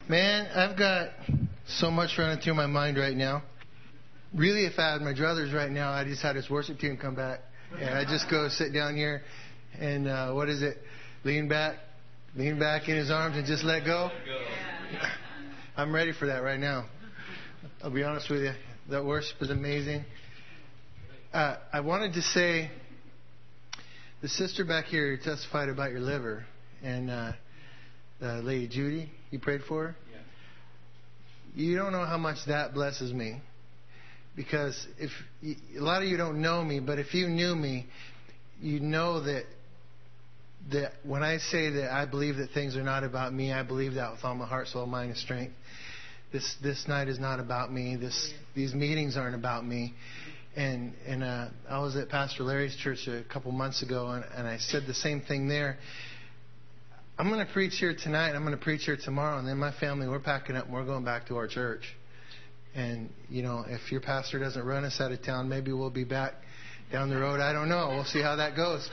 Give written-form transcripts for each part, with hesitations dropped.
Man, I've got so much running through my mind right now. Really, if I had my druthers right now, I just had this worship team come back. And I just go sit down here and, lean back in his arms and just let go. I'm ready for that right now. I'll be honest with you. That worship is amazing. I wanted to say, the sister back here testified about your liver. And Lady Judy, you prayed for her? Yeah. You don't know how much that blesses me. Because if a lot of you don't know me, but if you knew me, you know that when I say that I believe that things are not about me, I believe that with all my heart, soul, mind, and strength. This night is not about me. These meetings aren't about me. And I was at Pastor Larry's church a couple months ago, and I said the same thing there. I'm going to preach here tonight, I'm going to preach here tomorrow, and then my family, we're packing up and we're going back to our church. And, if your pastor doesn't run us out of town, maybe we'll be back down the road. I don't know. We'll see how that goes.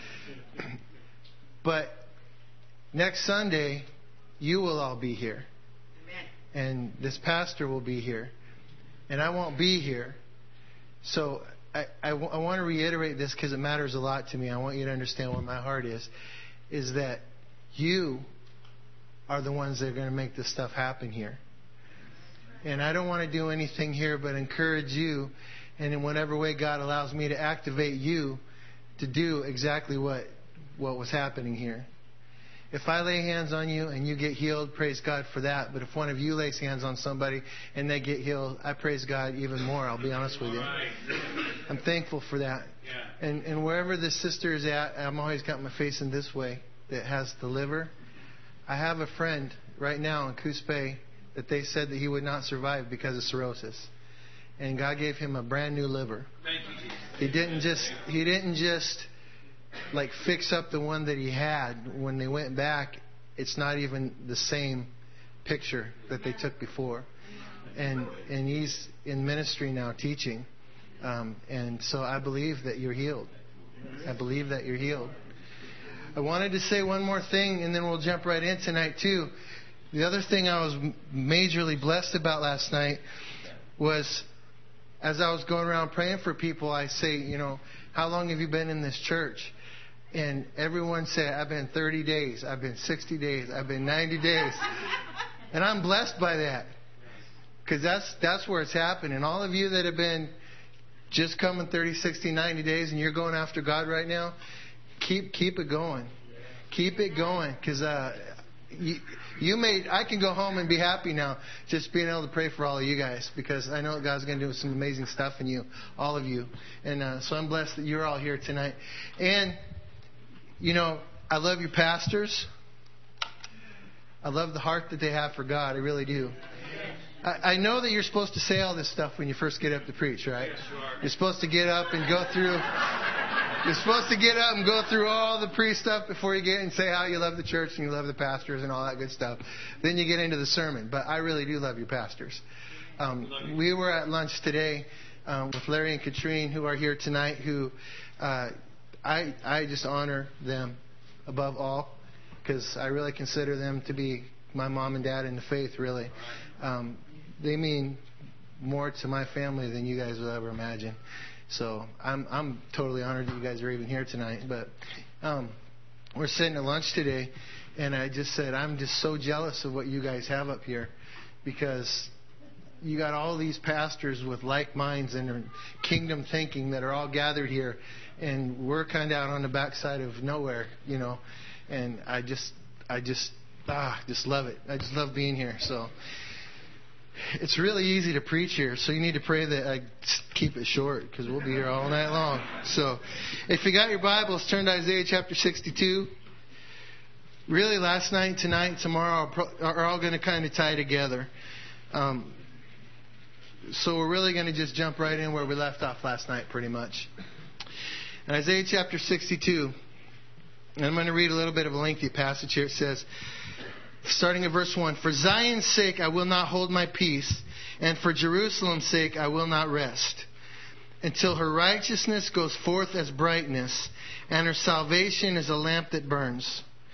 But next Sunday, you will all be here. Amen. And this pastor will be here. And I won't be here. So I want to reiterate this because it matters a lot to me. I want you to understand what my heart is that you are the ones that are going to make this stuff happen here. And I don't want to do anything here but encourage you, and in whatever way God allows me to activate you to do exactly what was happening here. If I lay hands on you and you get healed, praise God for that. But if one of you lays hands on somebody and they get healed, I praise God even more, I'll be honest with you. I'm thankful for that. Yeah. And wherever this sister is at, I'm always got my face in this way, that has the liver. I have a friend right now in Coos Bay that they said that he would not survive because of cirrhosis. And God gave him a brand new liver. Thank you, Jesus. He didn't just like fix up the one that he had. When they went back, it's not even the same picture that they took before. And he's in ministry now teaching. And so I believe that you're healed. I believe that you're healed. I wanted to say one more thing, and then we'll jump right in tonight too. The other thing I was majorly blessed about last night was, as I was going around praying for people, I say, how long have you been in this church? And everyone said, I've been 30 days, I've been 60 days, I've been 90 days. And I'm blessed by that. Because that's where it's happened. And all of you that have been just coming 30, 60, 90 days and you're going after God right now, keep it going. Keep it going. Because I can go home and be happy now just being able to pray for all of you guys, because I know God's going to do some amazing stuff in you, all of you. And so I'm blessed that you're all here tonight. And, I love your pastors. I love the heart that they have for God. I really do. I know that you're supposed to say all this stuff when you first get up to preach, right? Yes, you are. You're supposed to get up and go through... You're supposed to get up and go through all the pre-stuff before you get and say how you love the church and you love the pastors and all that good stuff. Then you get into the sermon. But I really do love your pastors. We were at lunch today with Larry and Katrine, who are here tonight, who I just honor them above all, because I really consider them to be my mom and dad in the faith, really. They mean more to my family than you guys will ever imagine. So I'm totally honored that you guys are even here tonight. But we're sitting at lunch today, and I just said, I'm just so jealous of what you guys have up here, because you got all these pastors with like minds and kingdom thinking that are all gathered here, and we're kind of out on the backside of nowhere, And I just love it. I just love being here. So it's really easy to preach here, so you need to pray that I keep it short, because we'll be here all night long. So if you got your Bibles, turn to Isaiah chapter 62. Really, last night, tonight, tomorrow are all going to kind of tie together. So we're really going to just jump right in where we left off last night, pretty much. In Isaiah chapter 62, and I'm going to read a little bit of a lengthy passage here. It says, starting at verse 1, "For Zion's sake I will not hold my peace, and for Jerusalem's sake I will not rest, until her righteousness goes forth as brightness, and her salvation as a lamp that burns.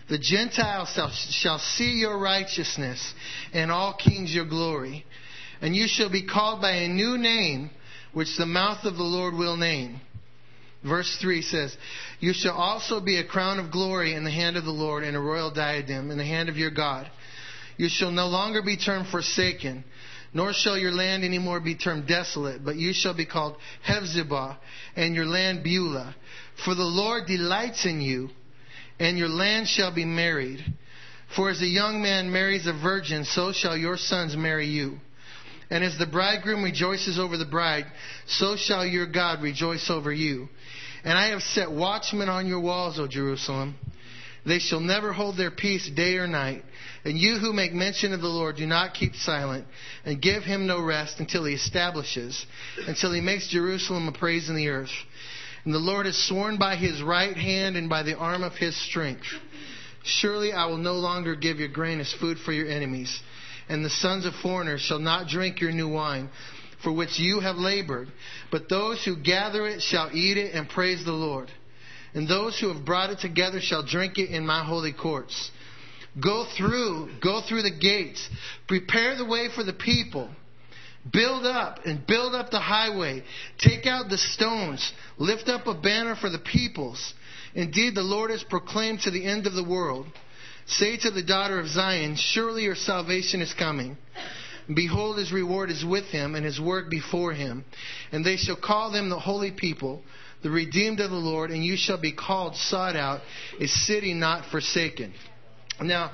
The Gentiles shall see your righteousness, and all kings your glory. And you shall be called by a new name, which the mouth of the Lord will name. Verse 3 says, you shall also be a crown of glory in the hand of the Lord, and a royal diadem in the hand of your God. You shall no longer be termed forsaken, nor shall your land any more be termed desolate, but you shall be called Hephzibah, and your land Beulah. For the Lord delights in you, and your land shall be married. For as a young man marries a virgin, so shall your sons marry you. And as the bridegroom rejoices over the bride, so shall your God rejoice over you. And I have set watchmen on your walls, O Jerusalem. They shall never hold their peace day or night. And you who make mention of the Lord, do not keep silent, and give him no rest until he establishes, until he makes Jerusalem a praise in the earth. And the Lord has sworn by his right hand and by the arm of his strength. Surely I will no longer give your grain as food for your enemies. And the sons of foreigners shall not drink your new wine, for which you have labored. But those who gather it shall eat it and praise the Lord. And those who have brought it together shall drink it in my holy courts. Go through the gates. Prepare the way for the people. Build up the highway. Take out the stones. Lift up a banner for the peoples. Indeed, the Lord has proclaimed to the end of the world. Say to the daughter of Zion, surely your salvation is coming. Behold, his reward is with him, and his work before him. And they shall call them the holy people, the redeemed of the Lord, and you shall be called sought out, a city not forsaken. Now,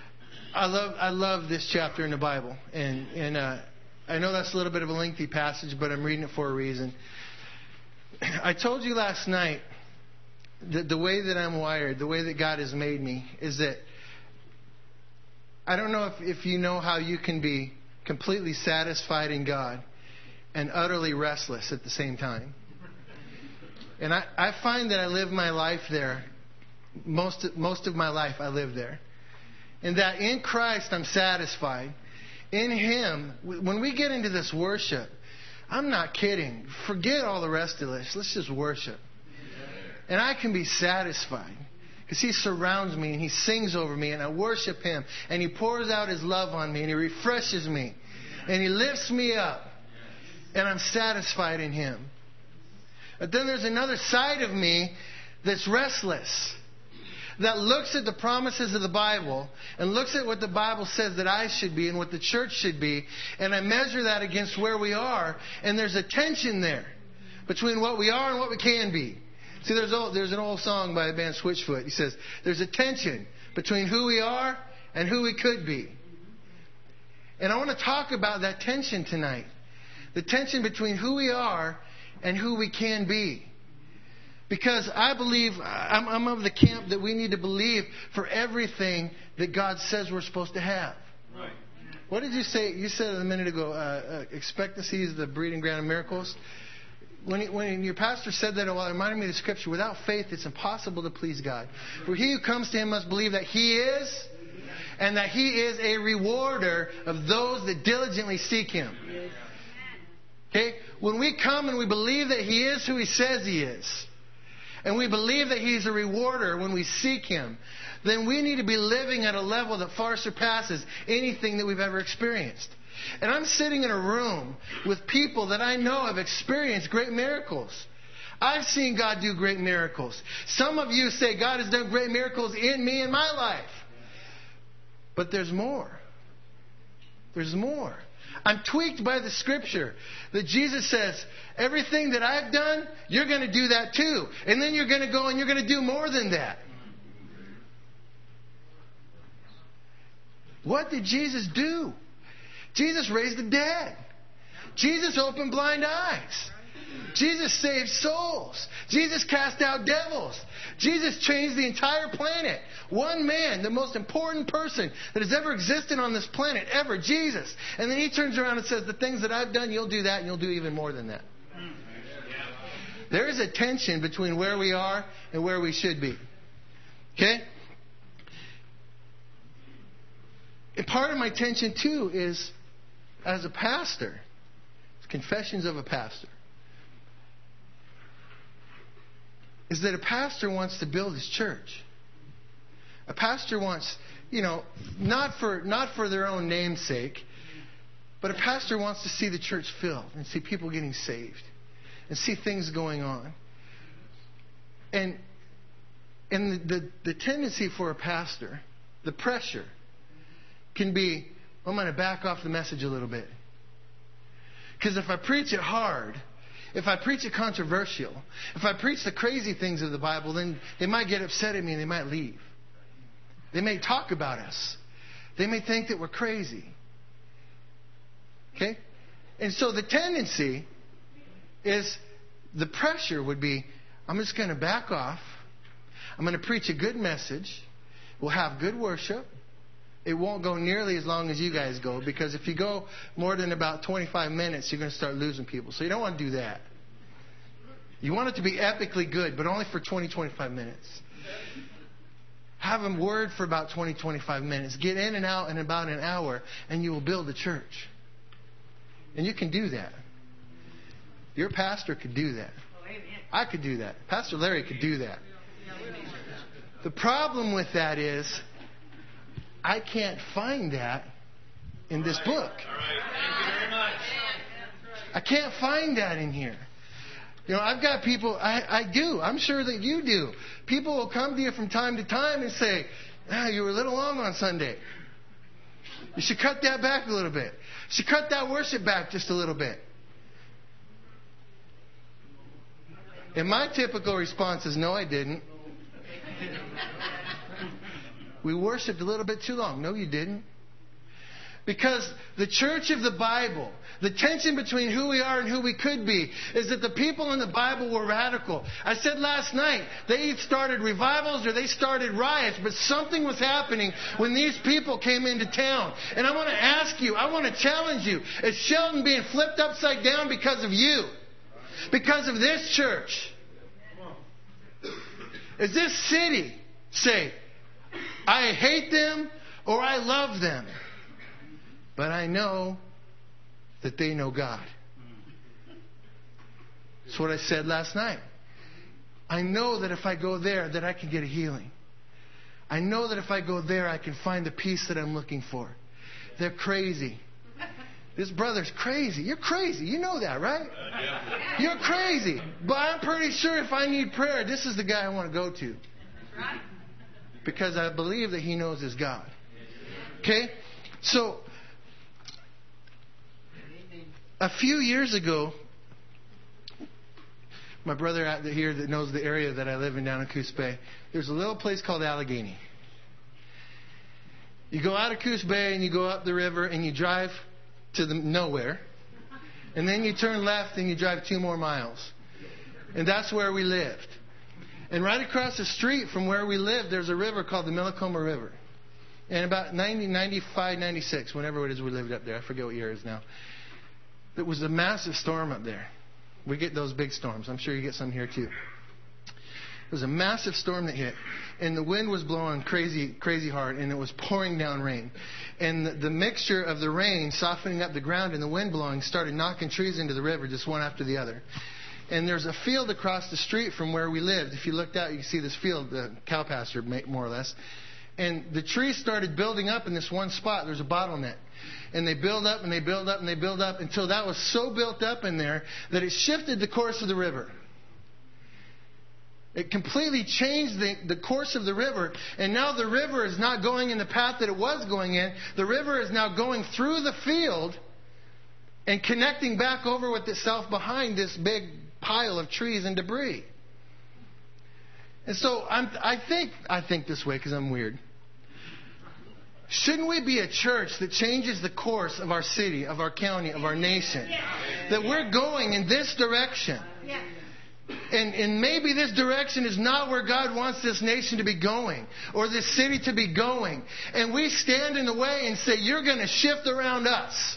I love this chapter in the Bible, and I know that's a little bit of a lengthy passage, but I'm reading it for a reason. I told you last night that the way that I'm wired, the way that God has made me, is that I don't know if you know how you can be completely satisfied in God and utterly restless at the same time. And I find that I live my life there. Most of my life I live there. And that in Christ I'm satisfied. In Him, when we get into this worship, I'm not kidding. Forget all the rest of this. Let's just worship. And I can be satisfied. Because He surrounds me and He sings over me and I worship Him. And He pours out His love on me and He refreshes me. And He lifts me up. And I'm satisfied in Him. But then there's another side of me that's restless. That looks at the promises of the Bible and looks at what the Bible says that I should be and what the church should be. And I measure that against where we are. And there's a tension there between what we are and what we can be. See, there's an old song by the band Switchfoot. He says, there's a tension between who we are and who we could be. And I want to talk about that tension tonight. The tension between who we are and who we can be. Because I believe, I'm of the camp that we need to believe for everything that God says we're supposed to have. Right. What did you say? You said a minute ago, expectancy is the breeding ground of miracles. When your pastor said that, well, it reminded me of the scripture, without faith it's impossible to please God. For he who comes to Him must believe that He is, and that He is a rewarder of those that diligently seek Him. Okay? When we come and we believe that He is who He says He is, and we believe that He's a rewarder when we seek Him, then we need to be living at a level that far surpasses anything that we've ever experienced. And I'm sitting in a room with people that I know have experienced great miracles. I've seen God do great miracles. Some of you say God has done great miracles in me in my life. But there's more. There's more. I'm tweaked by the scripture that Jesus says, everything that I've done, you're going to do that too. And then you're going to go and you're going to do more than that. What did Jesus do? Jesus raised the dead. Jesus opened blind eyes. Jesus saved souls. Jesus cast out devils. Jesus changed the entire planet. One man, the most important person that has ever existed on this planet, ever, Jesus. And then He turns around and says, the things that I've done, you'll do that, and you'll do even more than that. There is a tension between where we are and where we should be. Okay? And part of my tension, too, is as a pastor. It's Confessions of a Pastor. Is that a pastor wants to build his church. A pastor wants, not for their own name's sake, but a pastor wants to see the church filled and see people getting saved and see things going on. And the tendency for a pastor, the pressure, can be, I'm going to back off the message a little bit. Because if I preach it hard, if I preach it controversial, if I preach the crazy things of the Bible, then they might get upset at me and they might leave. They may talk about us. They may think that we're crazy. Okay? And so the tendency is, the pressure would be, I'm just going to back off. I'm going to preach a good message. We'll have good worship. It won't go nearly as long as you guys go, because if you go more than about 25 minutes, you're going to start losing people. So you don't want to do that. You want it to be epically good, but only for 20, 25 minutes. Have a word for about 20, 25 minutes. Get in and out in about an hour, and you will build a church. And you can do that. Your pastor could do that. I could do that. Pastor Larry could do that. The problem with that is, I can't find that in this book. I can't find that in here. I've got people, I do. I'm sure that you do. People will come to you from time to time and say, you were a little long on Sunday. You should cut that back a little bit. You should cut that worship back just a little bit. And my typical response is, no, I didn't. We worshipped a little bit too long. No, you didn't. Because the church of the Bible, the tension between who we are and who we could be, is that the people in the Bible were radical. I said last night, they either started revivals or they started riots, but something was happening when these people came into town. And I want to ask you, I want to challenge you, is Shelton being flipped upside down because of you? Because of this church? Is this city say, I hate them or I love them, but I know that they know God? That's what I said last night. I know that if I go there, that I can get a healing. I know that if I go there, I can find the peace that I'm looking for. They're crazy. This brother's crazy. You're crazy. You know that, right? You're crazy. But I'm pretty sure if I need prayer, this is the guy I want to go to. Because I believe that he knows his God. Okay? So, a few years ago, my brother out here that knows the area that I live in down in Coos Bay, there's a little place called Allegheny. You go out of Coos Bay and you go up the river and you drive to the nowhere. And then you turn left and you drive 2 more miles. And that's where we lived. And right across the street from where we lived, there's a river called the Millicoma River. And about 95, 96, whenever it is we lived up there, I forget what year it is now, there was a massive storm up there. We get those big storms. I'm sure you get some here too. It was a massive storm that hit. And the wind was blowing crazy, crazy hard. And it was pouring down rain. And the mixture of the rain softening up the ground and the wind blowing started knocking trees into the river just one after the other. And there's a field across the street from where we lived. If you looked out, you can see this field, the cow pasture, more or less. And the trees started building up in this one spot. There's a bottleneck. And they build up and they build up and they build up until that was so built up in there that it shifted the course of the river. It completely changed the course of the river. And now the river is not going in the path that it was going in. The river is now going through the field and connecting back over with itself behind this big pile of trees and debris. And so I think this way because I'm weird. Shouldn't we be a church that changes the course of our city, of our county, of our nation? That we're going in this direction. And maybe this direction is not where God wants this nation to be going or this city to be going. And we stand in the way and say, you're going to shift around us.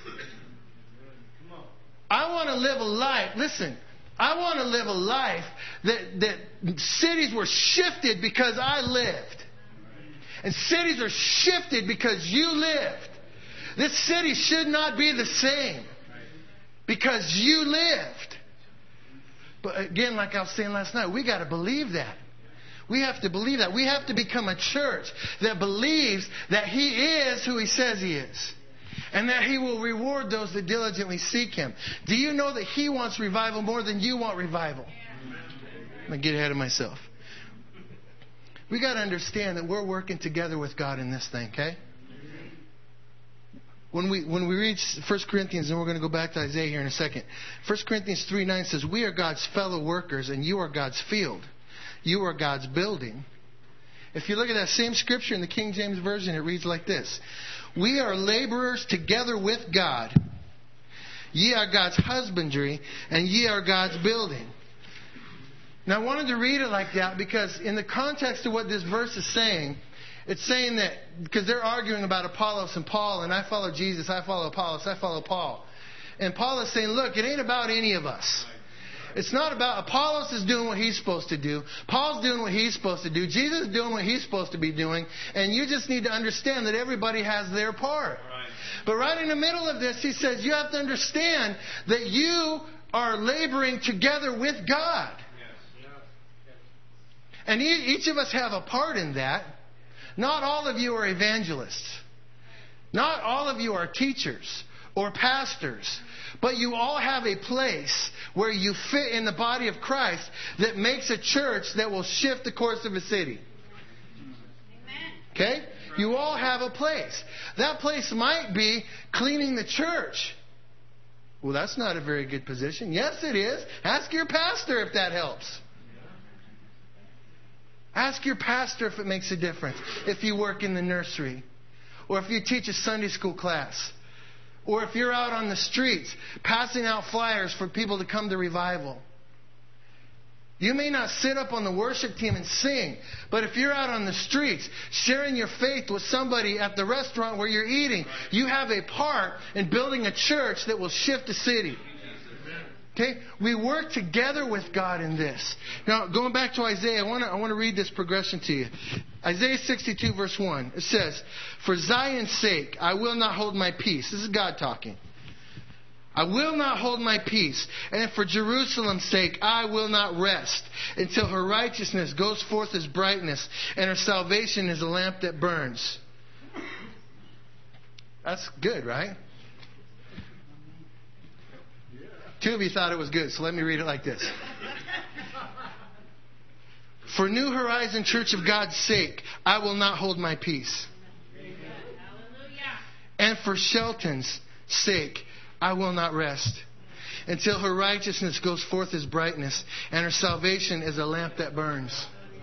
I want to live a life. Listen, I want to live a life that cities were shifted because I lived. And cities are shifted because you lived. This city should not be the same because you lived. But again, like I was saying last night, we got to believe that. We have to believe that. We have to become a church that believes that He is who He says He is. And that He will reward those that diligently seek Him. Do you know that He wants revival more than you want revival? I'm going to get ahead of myself. We got to understand that we're working together with God in this thing, okay? When we read 1 Corinthians, and we're going to go back to Isaiah here in a second. 1 Corinthians 3:9 says, we are God's fellow workers and you are God's field. You are God's building. If you look at that same scripture in the King James Version, it reads like this. We are laborers together with God. Ye are God's husbandry and ye are God's building. Now I wanted to read it like that because in the context of what this verse is saying, it's saying that, because they're arguing about Apollos and Paul, and I follow Jesus, I follow Apollos, I follow Paul. And Paul is saying, look, it ain't about any of us. It's not about, Apollos is doing what he's supposed to do. Paul's doing what he's supposed to do. Jesus is doing what he's supposed to be doing. And you just need to understand that everybody has their part. But right in the middle of this, he says, you have to understand that you are laboring together with God. And each of us have a part in that. Not all of you are evangelists. Not all of you are teachers or pastors. But you all have a place where you fit in the body of Christ that makes a church that will shift the course of a city. Okay? You all have a place. That place might be cleaning the church. Well, that's not a very good position. Yes, it is. Ask your pastor if that helps. Ask your pastor if it makes a difference. If you work in the nursery. Or if you teach a Sunday school class. Or if you're out on the streets passing out flyers for people to come to revival. You may not sit up on the worship team and sing. But if you're out on the streets sharing your faith with somebody at the restaurant where you're eating, you have a part in building a church that will shift the city. Okay? We work together with God in this. Now, going back to Isaiah, I want to read this progression to you. Isaiah 62 verse 1. It says, for Zion's sake, I will not hold my peace. This is God talking. I will not hold my peace. And for Jerusalem's sake, I will not rest until her righteousness goes forth as brightness and her salvation is a lamp that burns. That's good, right? Two of you thought it was good, so let me read it like this. For New Horizon Church of God's sake, I will not hold my peace. And for Shelton's sake, I will not rest until her righteousness goes forth as brightness and her salvation is a lamp that burns.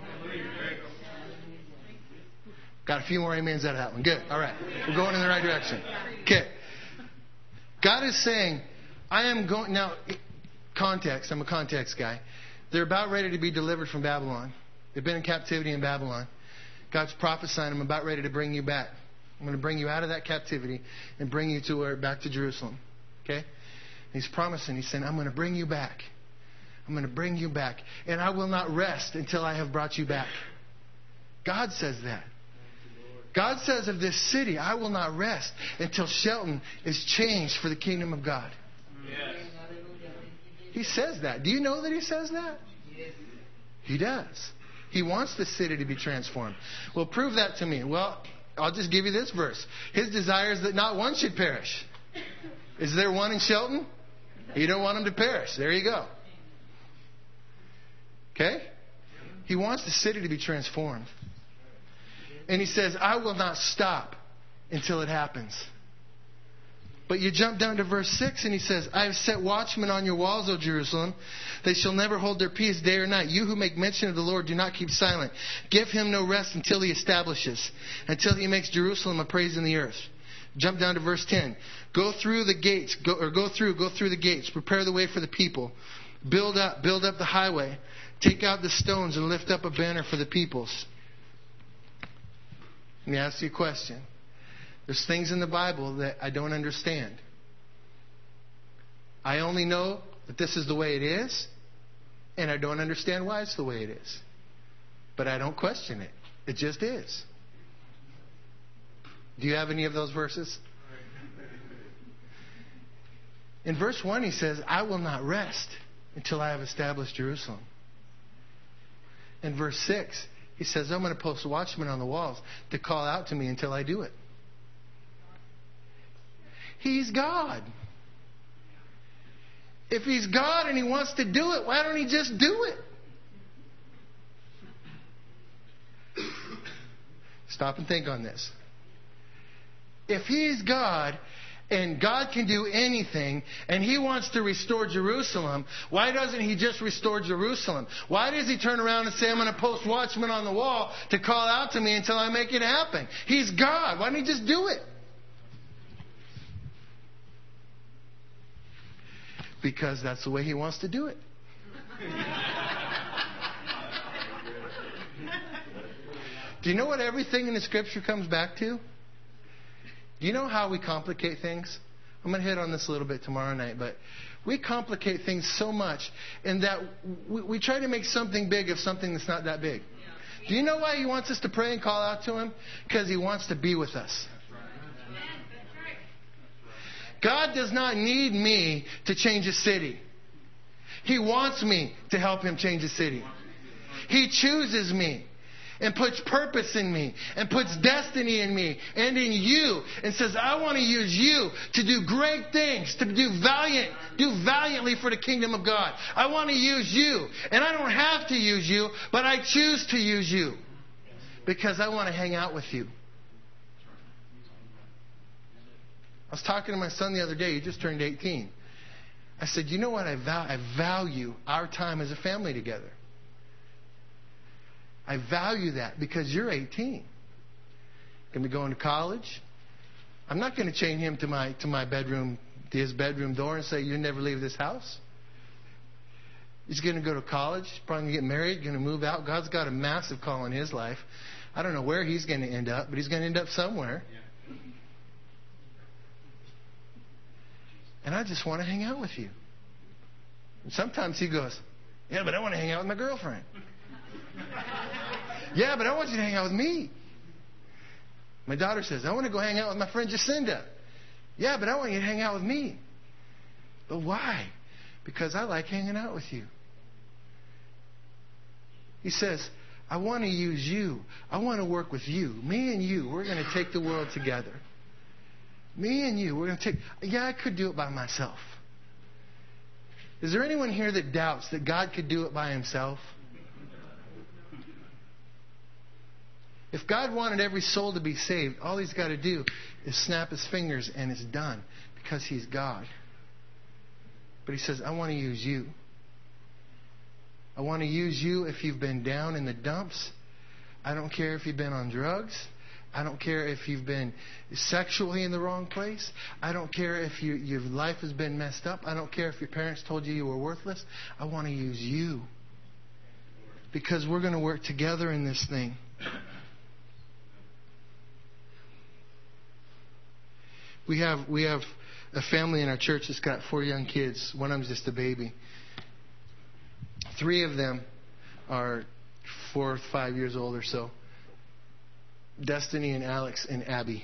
Got a few more amens out of that one. Good. All right. We're going in the right direction. Okay. God is saying, I am going... Now, context. I'm a context guy. They're about ready to be delivered from Babylon. They've been in captivity in Babylon. God's prophesying, I'm about ready to bring you back. I'm going to bring you out of that captivity and bring you back to Jerusalem. Okay? He's promising. He's saying, I'm going to bring you back. I'm going to bring you back. And I will not rest until I have brought you back. God says that. God says of this city, I will not rest until Shelton is changed for the kingdom of God. Yes. He says that. Do you know that he says that? Yes. He does. He wants the city to be transformed. Well, prove that to me. Well, I'll just give you this verse. His desire is that not one should perish. Is there one in Shelton? You don't want them to perish. There you go. Okay? He wants the city to be transformed. And he says, I will not stop until it happens. But you jump down to verse 6 and he says, I have set watchmen on your walls, O Jerusalem. They shall never hold their peace day or night. You who make mention of the Lord, do not keep silent. Give him no rest until he establishes, until he makes Jerusalem a praise in the earth. Jump down to verse 10. Go through the gates, go through the gates. Prepare the way for the people. Build up the highway. Take out the stones and lift up a banner for the peoples. Let me ask you a question. There's things in the Bible that I don't understand. I only know that this is the way it is, and I don't understand why it's the way it is. But I don't question it. It just is. Do you have any of those verses? In verse 1 he says, I will not rest until I have established Jerusalem. In verse 6 He says, I'm going to post watchmen on the walls to call out to me until I do it. He's God. If He's God and He wants to do it, why don't He just do it? Stop and think on this. If He's God and God can do anything and He wants to restore Jerusalem, why doesn't He just restore Jerusalem? Why does He turn around and say, I'm going to post watchmen on the wall to call out to me until I make it happen? He's God. Why don't He just do it? Because that's the way He wants to do it. Do you know what everything in the Scripture comes back to? Do you know how we complicate things? I'm going to hit on this a little bit tomorrow night, but we complicate things so much in that we try to make something big of something that's not that big. Do you know why He wants us to pray and call out to Him? Because He wants to be with us. God does not need me to change a city. He wants me to help Him change a city. He chooses me and puts purpose in me and puts destiny in me and in you and says, I want to use you to do great things, to do valiantly for the kingdom of God. I want to use you. And I don't have to use you, but I choose to use you because I want to hang out with you. I was talking to my son the other day. He just turned 18. I said, you know what? I value our time as a family together. I value that because you're 18. Going to be going to college. I'm not going to chain him to my bedroom, to his bedroom door and say, you never leave this house. He's going to go to college, probably going to get married, going to move out. God's got a massive call in his life. I don't know where he's going to end up, but he's going to end up somewhere. And I just want to hang out with you. And sometimes he goes, yeah, but I want to hang out with my girlfriend. Yeah, but I want you to hang out with me. My daughter says, I want to go hang out with my friend Jacinda. Yeah, but I want you to hang out with me. But why? Because I like hanging out with you. He says, I want to use you. I want to work with you. Me and you, we're going to take the world together. Me and you, we're going to take... Yeah, I could do it by myself. Is there anyone here that doubts that God could do it by Himself? If God wanted every soul to be saved, all He's got to do is snap His fingers and it's done because He's God. But He says, I want to use you. I want to use you if you've been down in the dumps. I don't care if you've been on drugs. I don't care if you've been sexually in the wrong place. I don't care if your life has been messed up. I don't care if your parents told you were worthless. I want to use you. Because we're going to work together in this thing. We have a family in our church that's got 4 young kids. One of them's just a baby. 3 of them are 4 or 5 years old or so. Destiny and Alex and Abby.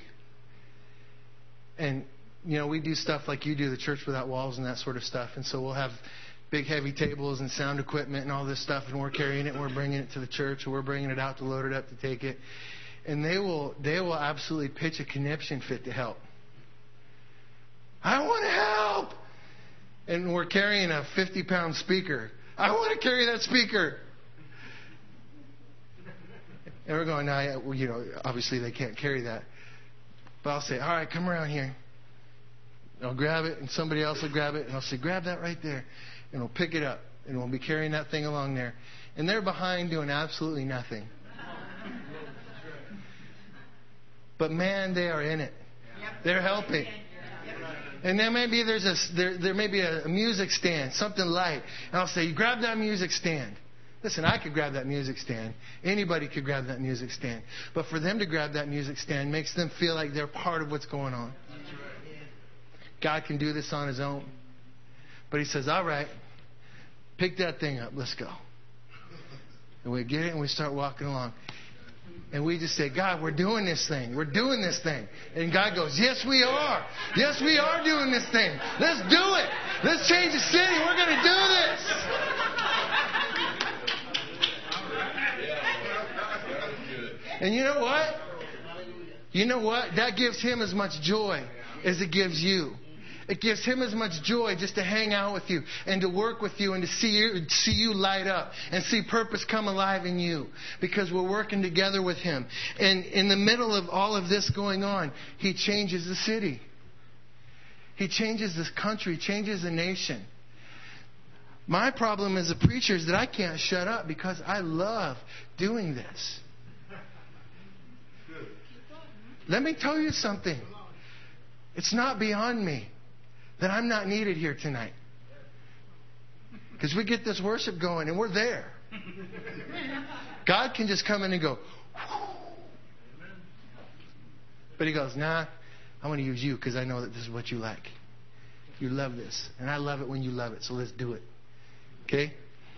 And, you know, we do stuff like you do, the Church Without Walls and that sort of stuff. And so we'll have big heavy tables and sound equipment and all this stuff, and we're carrying it and we're bringing it to the church, or we're bringing it out to load it up to take it. And they will absolutely pitch a conniption fit to help. I want to help! And we're carrying a 50-pound speaker. I want to carry that speaker. And we're going, well, you know, obviously they can't carry that. But I'll say, all right, come around here. I'll grab it, and somebody else will grab it, and I'll say, grab that right there. And we'll pick it up, and we'll be carrying that thing along there. And they're behind doing absolutely nothing. But man, they are in it. They're helping. And then maybe there may be a music stand, something light. And I'll say, you grab that music stand. Listen, I could grab that music stand. Anybody could grab that music stand. But for them to grab that music stand makes them feel like they're part of what's going on. God can do this on His own. But He says, all right, pick that thing up. Let's go. And we get it and we start walking along. And we just say, God, we're doing this thing. We're doing this thing. And God goes, yes, we are. Yes, we are doing this thing. Let's do it. Let's change the city. We're going to do this. And you know what? You know what? That gives Him as much joy as it gives you. It gives Him as much joy just to hang out with you and to work with you and to see you light up and see purpose come alive in you, because we're working together with Him. And in the middle of all of this going on, He changes the city. He changes this country, changes the nation. My problem as a preacher is that I can't shut up because I love doing this. Let me tell you something. It's not beyond me that I'm not needed here tonight. Because we get this worship going and we're there. God can just come in and go, but He goes, nah, I want to use you because I know that this is what you like. You love this. And I love it when you love it. So let's do it. Okay?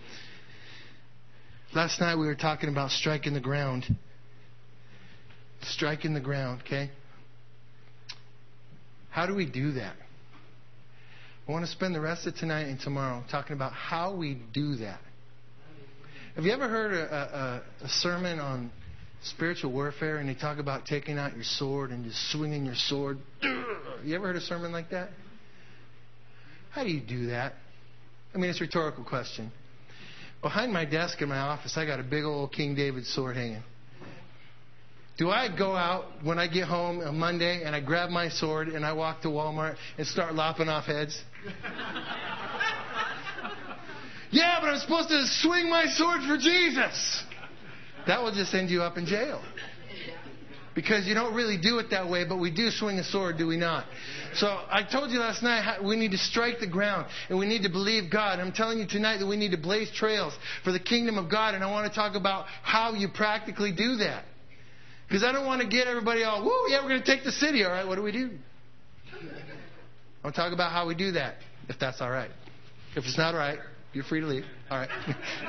Last night we were talking about striking the ground. Striking the ground, okay? How do we do that? I want to spend the rest of tonight and tomorrow talking about how we do that. Have you ever heard a sermon on spiritual warfare and they talk about taking out your sword and just swinging your sword? You ever heard a sermon like that? How do you do that? I mean, it's a rhetorical question. Behind my desk in my office, I got a big old King David sword hanging. Do I go out when I get home on Monday and I grab my sword and I walk to Walmart and start lopping off heads? Yeah, but I'm supposed to swing my sword for Jesus. That will just end you up in jail. Because you don't really do it that way, but we do swing a sword, do we not? So I told you last night we need to strike the ground and we need to believe God. I'm telling you tonight that we need to blaze trails for the kingdom of God, and I want to talk about how you practically do that. Because I don't want to get everybody all, woo, yeah, we're going to take the city. All right, what do we do? I'll talk about how we do that, if that's all right. If it's not all right, you're free to leave. All right.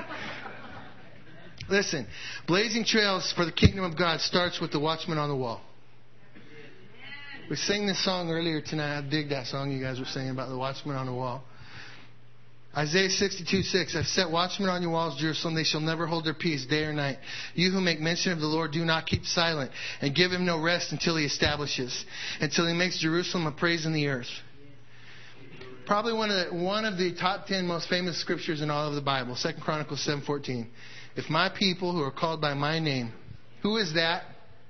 Listen, blazing trails for the kingdom of God starts with the watchman on the wall. We sang this song earlier tonight. I dig that song you guys were singing about the watchman on the wall. Isaiah 62:6, I've set watchmen on your walls, Jerusalem. They shall never hold their peace day or night. You who make mention of the Lord, do not keep silent, and give Him no rest until He establishes, until He makes Jerusalem a praise in the earth. Probably one of the top 10 most famous scriptures in all of the Bible, 2 Chronicles 7:14. If my people who are called by my name, who is that?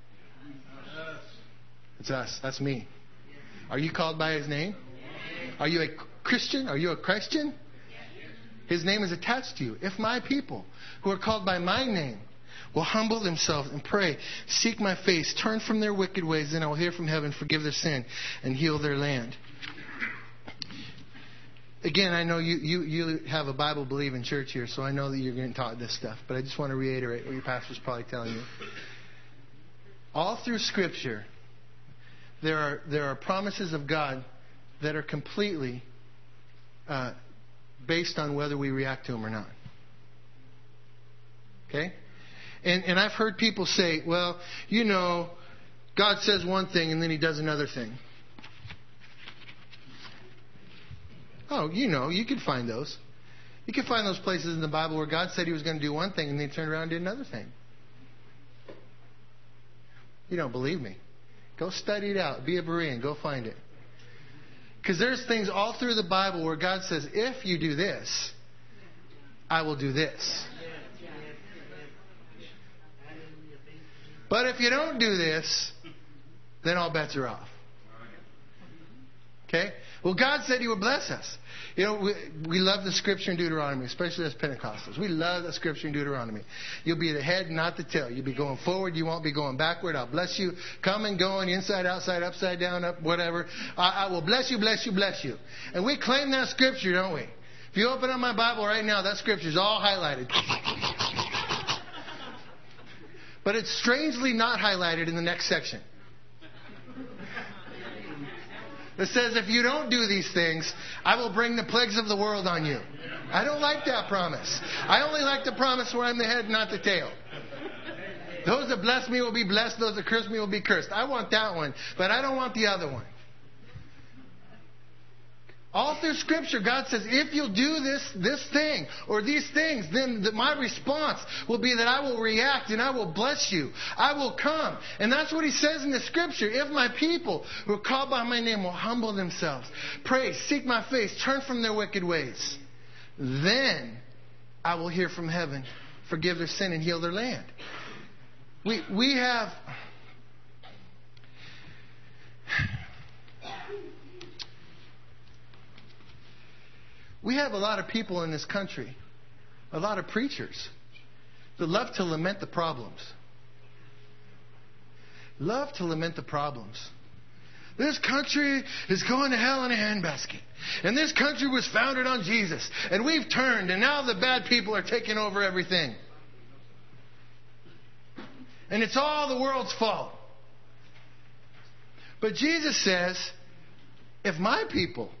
It's us. That's me. Are you called by His name? Are you a Christian? Are you a Christian? His name is attached to you. If my people who are called by my name will humble themselves and pray, seek my face, turn from their wicked ways, then I will hear from heaven, forgive their sin, and heal their land. Again, I know you have a Bible-believing church here, so I know that you're getting taught this stuff. But I just want to reiterate what your pastor's probably telling you. All through Scripture, there are promises of God that are completely based on whether we react to them or not. Okay? And I've heard people say, well, you know, God says one thing and then He does another thing. Oh, you know, you can find those. You can find those places in the Bible where God said He was going to do one thing and then He turned around and did another thing. You don't believe me? Go study it out. Be a Berean. Go find it. Because there's things all through the Bible where God says, if you do this, I will do this. But if you don't do this, then all bets are off. Okay? Well, God said He would bless us. You know, we love the scripture in Deuteronomy, especially as Pentecostals. We love the scripture in Deuteronomy. You'll be the head, not the tail. You'll be going forward. You won't be going backward. I'll bless you. Coming, going, inside, outside, upside down, up, whatever. I will bless you, bless you, bless you. And we claim that scripture, don't we? If you open up my Bible right now, that scripture is all highlighted. But it's strangely not highlighted in the next section. It says, if you don't do these things, I will bring the plagues of the world on you. I don't like that promise. I only like the promise where I'm the head, not the tail. Those that bless me will be blessed. Those that curse me will be cursed. I want that one, but I don't want the other one. All through Scripture, God says, if you'll do this thing or these things, then my response will be that I will react and I will bless you. I will come. And that's what He says in the Scripture. If my people who are called by my name will humble themselves, pray, seek my face, turn from their wicked ways, then I will hear from heaven, forgive their sin, and heal their land. We have... We have a lot of people in this country, a lot of preachers, that love to lament the problems. Love to lament the problems. This country is going to hell in a handbasket. And this country was founded on Jesus. And we've turned, and now the bad people are taking over everything. And it's all the world's fault. But Jesus says, if my people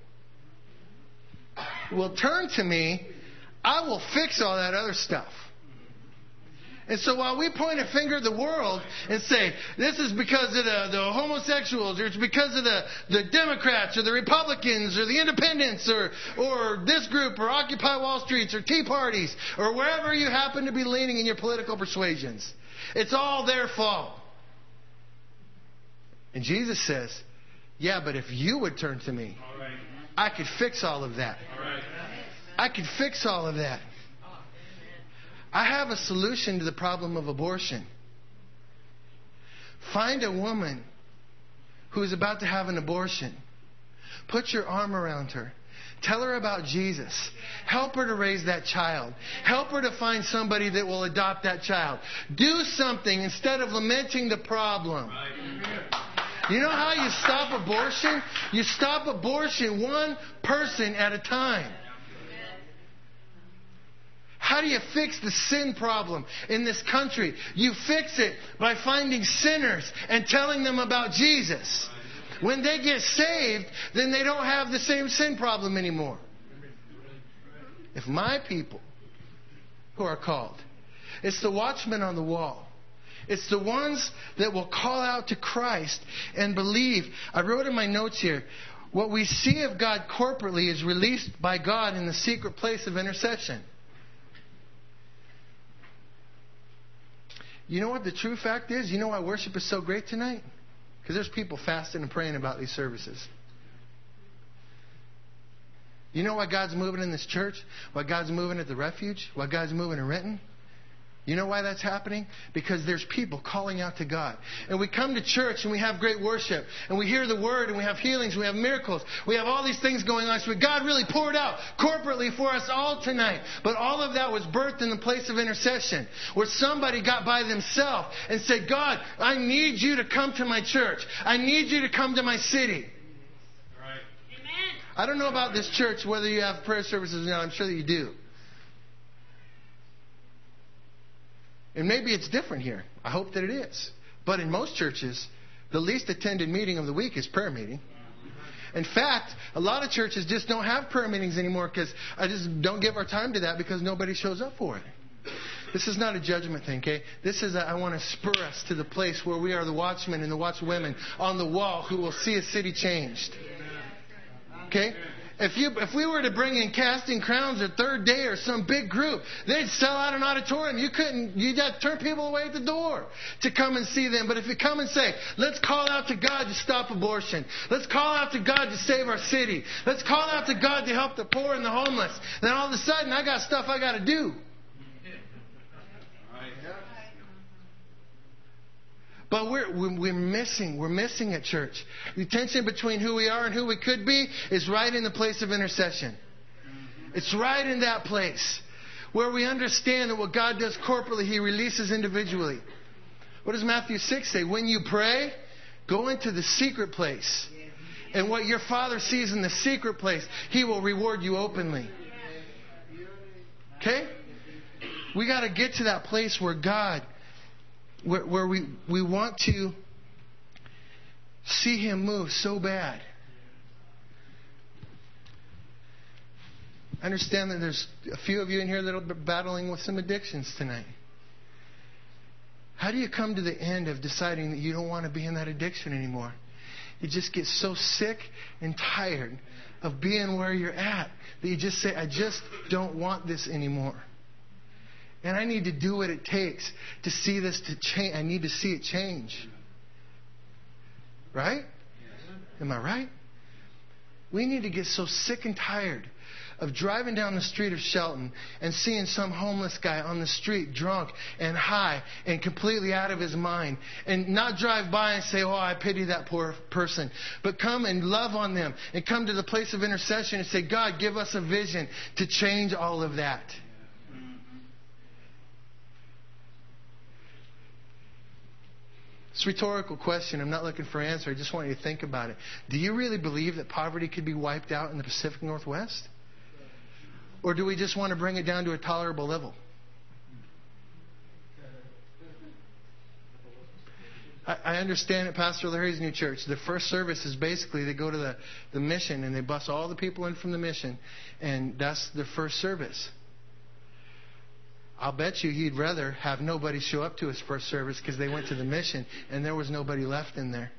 will turn to me, I will fix all that other stuff. And so while we point a finger at the world and say, this is because of the homosexuals, or it's because of the Democrats, or the Republicans, or the independents, or this group, or Occupy Wall Streets, or Tea Parties, or wherever you happen to be leaning in your political persuasions, it's all their fault. And Jesus says, yeah, but if you would turn to me, I could fix all of that. I could fix all of that. I have a solution to the problem of abortion. Find a woman who is about to have an abortion. Put your arm around her. Tell her about Jesus. Help her to raise that child. Help her to find somebody that will adopt that child. Do something instead of lamenting the problem. You know how you stop abortion? You stop abortion one person at a time. How do you fix the sin problem in this country? You fix it by finding sinners and telling them about Jesus. When they get saved, then they don't have the same sin problem anymore. If my people who are called, it's the watchmen on the wall. It's the ones that will call out to Christ and believe. I wrote in my notes here, what we see of God corporately is released by God in the secret place of intercession. You know what the true fact is? You know why worship is so great tonight? Because there's people fasting and praying about these services. You know why God's moving in this church? Why God's moving at the refuge? Why God's moving in Renton? You know why that's happening? Because there's people calling out to God. And we come to church and we have great worship. And we hear the word and we have healings. We have miracles. We have all these things going on. So God really poured out corporately for us all tonight. But all of that was birthed in the place of intercession. Where somebody got by themselves and said, God, I need you to come to my church. I need you to come to my city. Right. I don't know about this church, whether you have prayer services or not. I'm sure that you do. And maybe it's different here. I hope that it is. But in most churches, the least attended meeting of the week is prayer meeting. In fact, a lot of churches just don't have prayer meetings anymore because I just don't give our time to that because nobody shows up for it. This is not a judgment thing, okay? This is I want to spur us to the place where we are the watchmen and the watchwomen on the wall who will see a city changed. Okay? If we were to bring in Casting Crowns or Third Day or some big group, they'd sell out an auditorium. You'd have to turn people away at the door to come and see them. But if you come and say, let's call out to God to stop abortion. Let's call out to God to save our city. Let's call out to God to help the poor and the homeless. Then all of a sudden, I got stuff I got to do. But we're missing at church. The tension between who we are and who we could be is right in the place of intercession. It's right in that place where we understand that what God does corporately, He releases individually. What does Matthew 6 say? When you pray, go into the secret place. And what your Father sees in the secret place, He will reward you openly. Okay? We got to get to that place where God... Where we want to see Him move so bad. I understand that there's a few of you in here that are battling with some addictions tonight. How do you come to the end of deciding that you don't want to be in that addiction anymore? You just get so sick and tired of being where you're at that you just say, I just don't want this anymore. And I need to do what it takes to see this to change. I need to see it change. Right? Am I right? We need to get so sick and tired of driving down the street of Shelton and seeing some homeless guy on the street drunk and high and completely out of his mind, and not drive by and say, oh, I pity that poor person, but come and love on them and come to the place of intercession and say, God, give us a vision to change all of that. It's a rhetorical question. I'm not looking for an answer. I just want you to think about it. Do you really believe that poverty could be wiped out in the Pacific Northwest? Or do we just want to bring it down to a tolerable level? I understand at Pastor Larry's new church, the first service is basically they go to the mission and they bus all the people in from the mission, and that's the first service. I'll bet you he'd rather have nobody show up to his first service because they went to the mission and there was nobody left in there.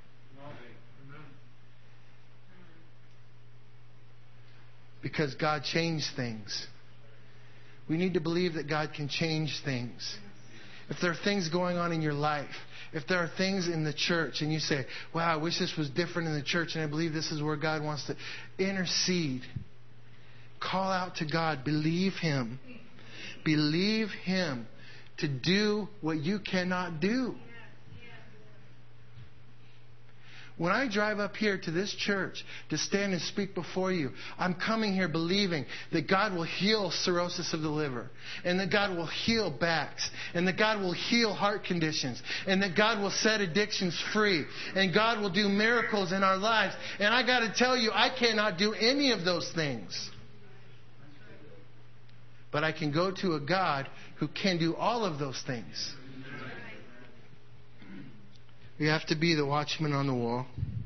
Because God changed things. We need to believe that God can change things. If there are things going on in your life, if there are things in the church and you say, wow, I wish this was different in the church and I believe this is where God wants to intercede. Call out to God. Believe Him. Believe Him to do what you cannot do. When I drive up here to this church to stand and speak before you, I'm coming here believing that God will heal cirrhosis of the liver, and that God will heal backs, and that God will heal heart conditions, and that God will set addictions free, and God will do miracles in our lives. And I got to tell you, I cannot do any of those things. But I can go to a God who can do all of those things. We have to be the watchman on the wall.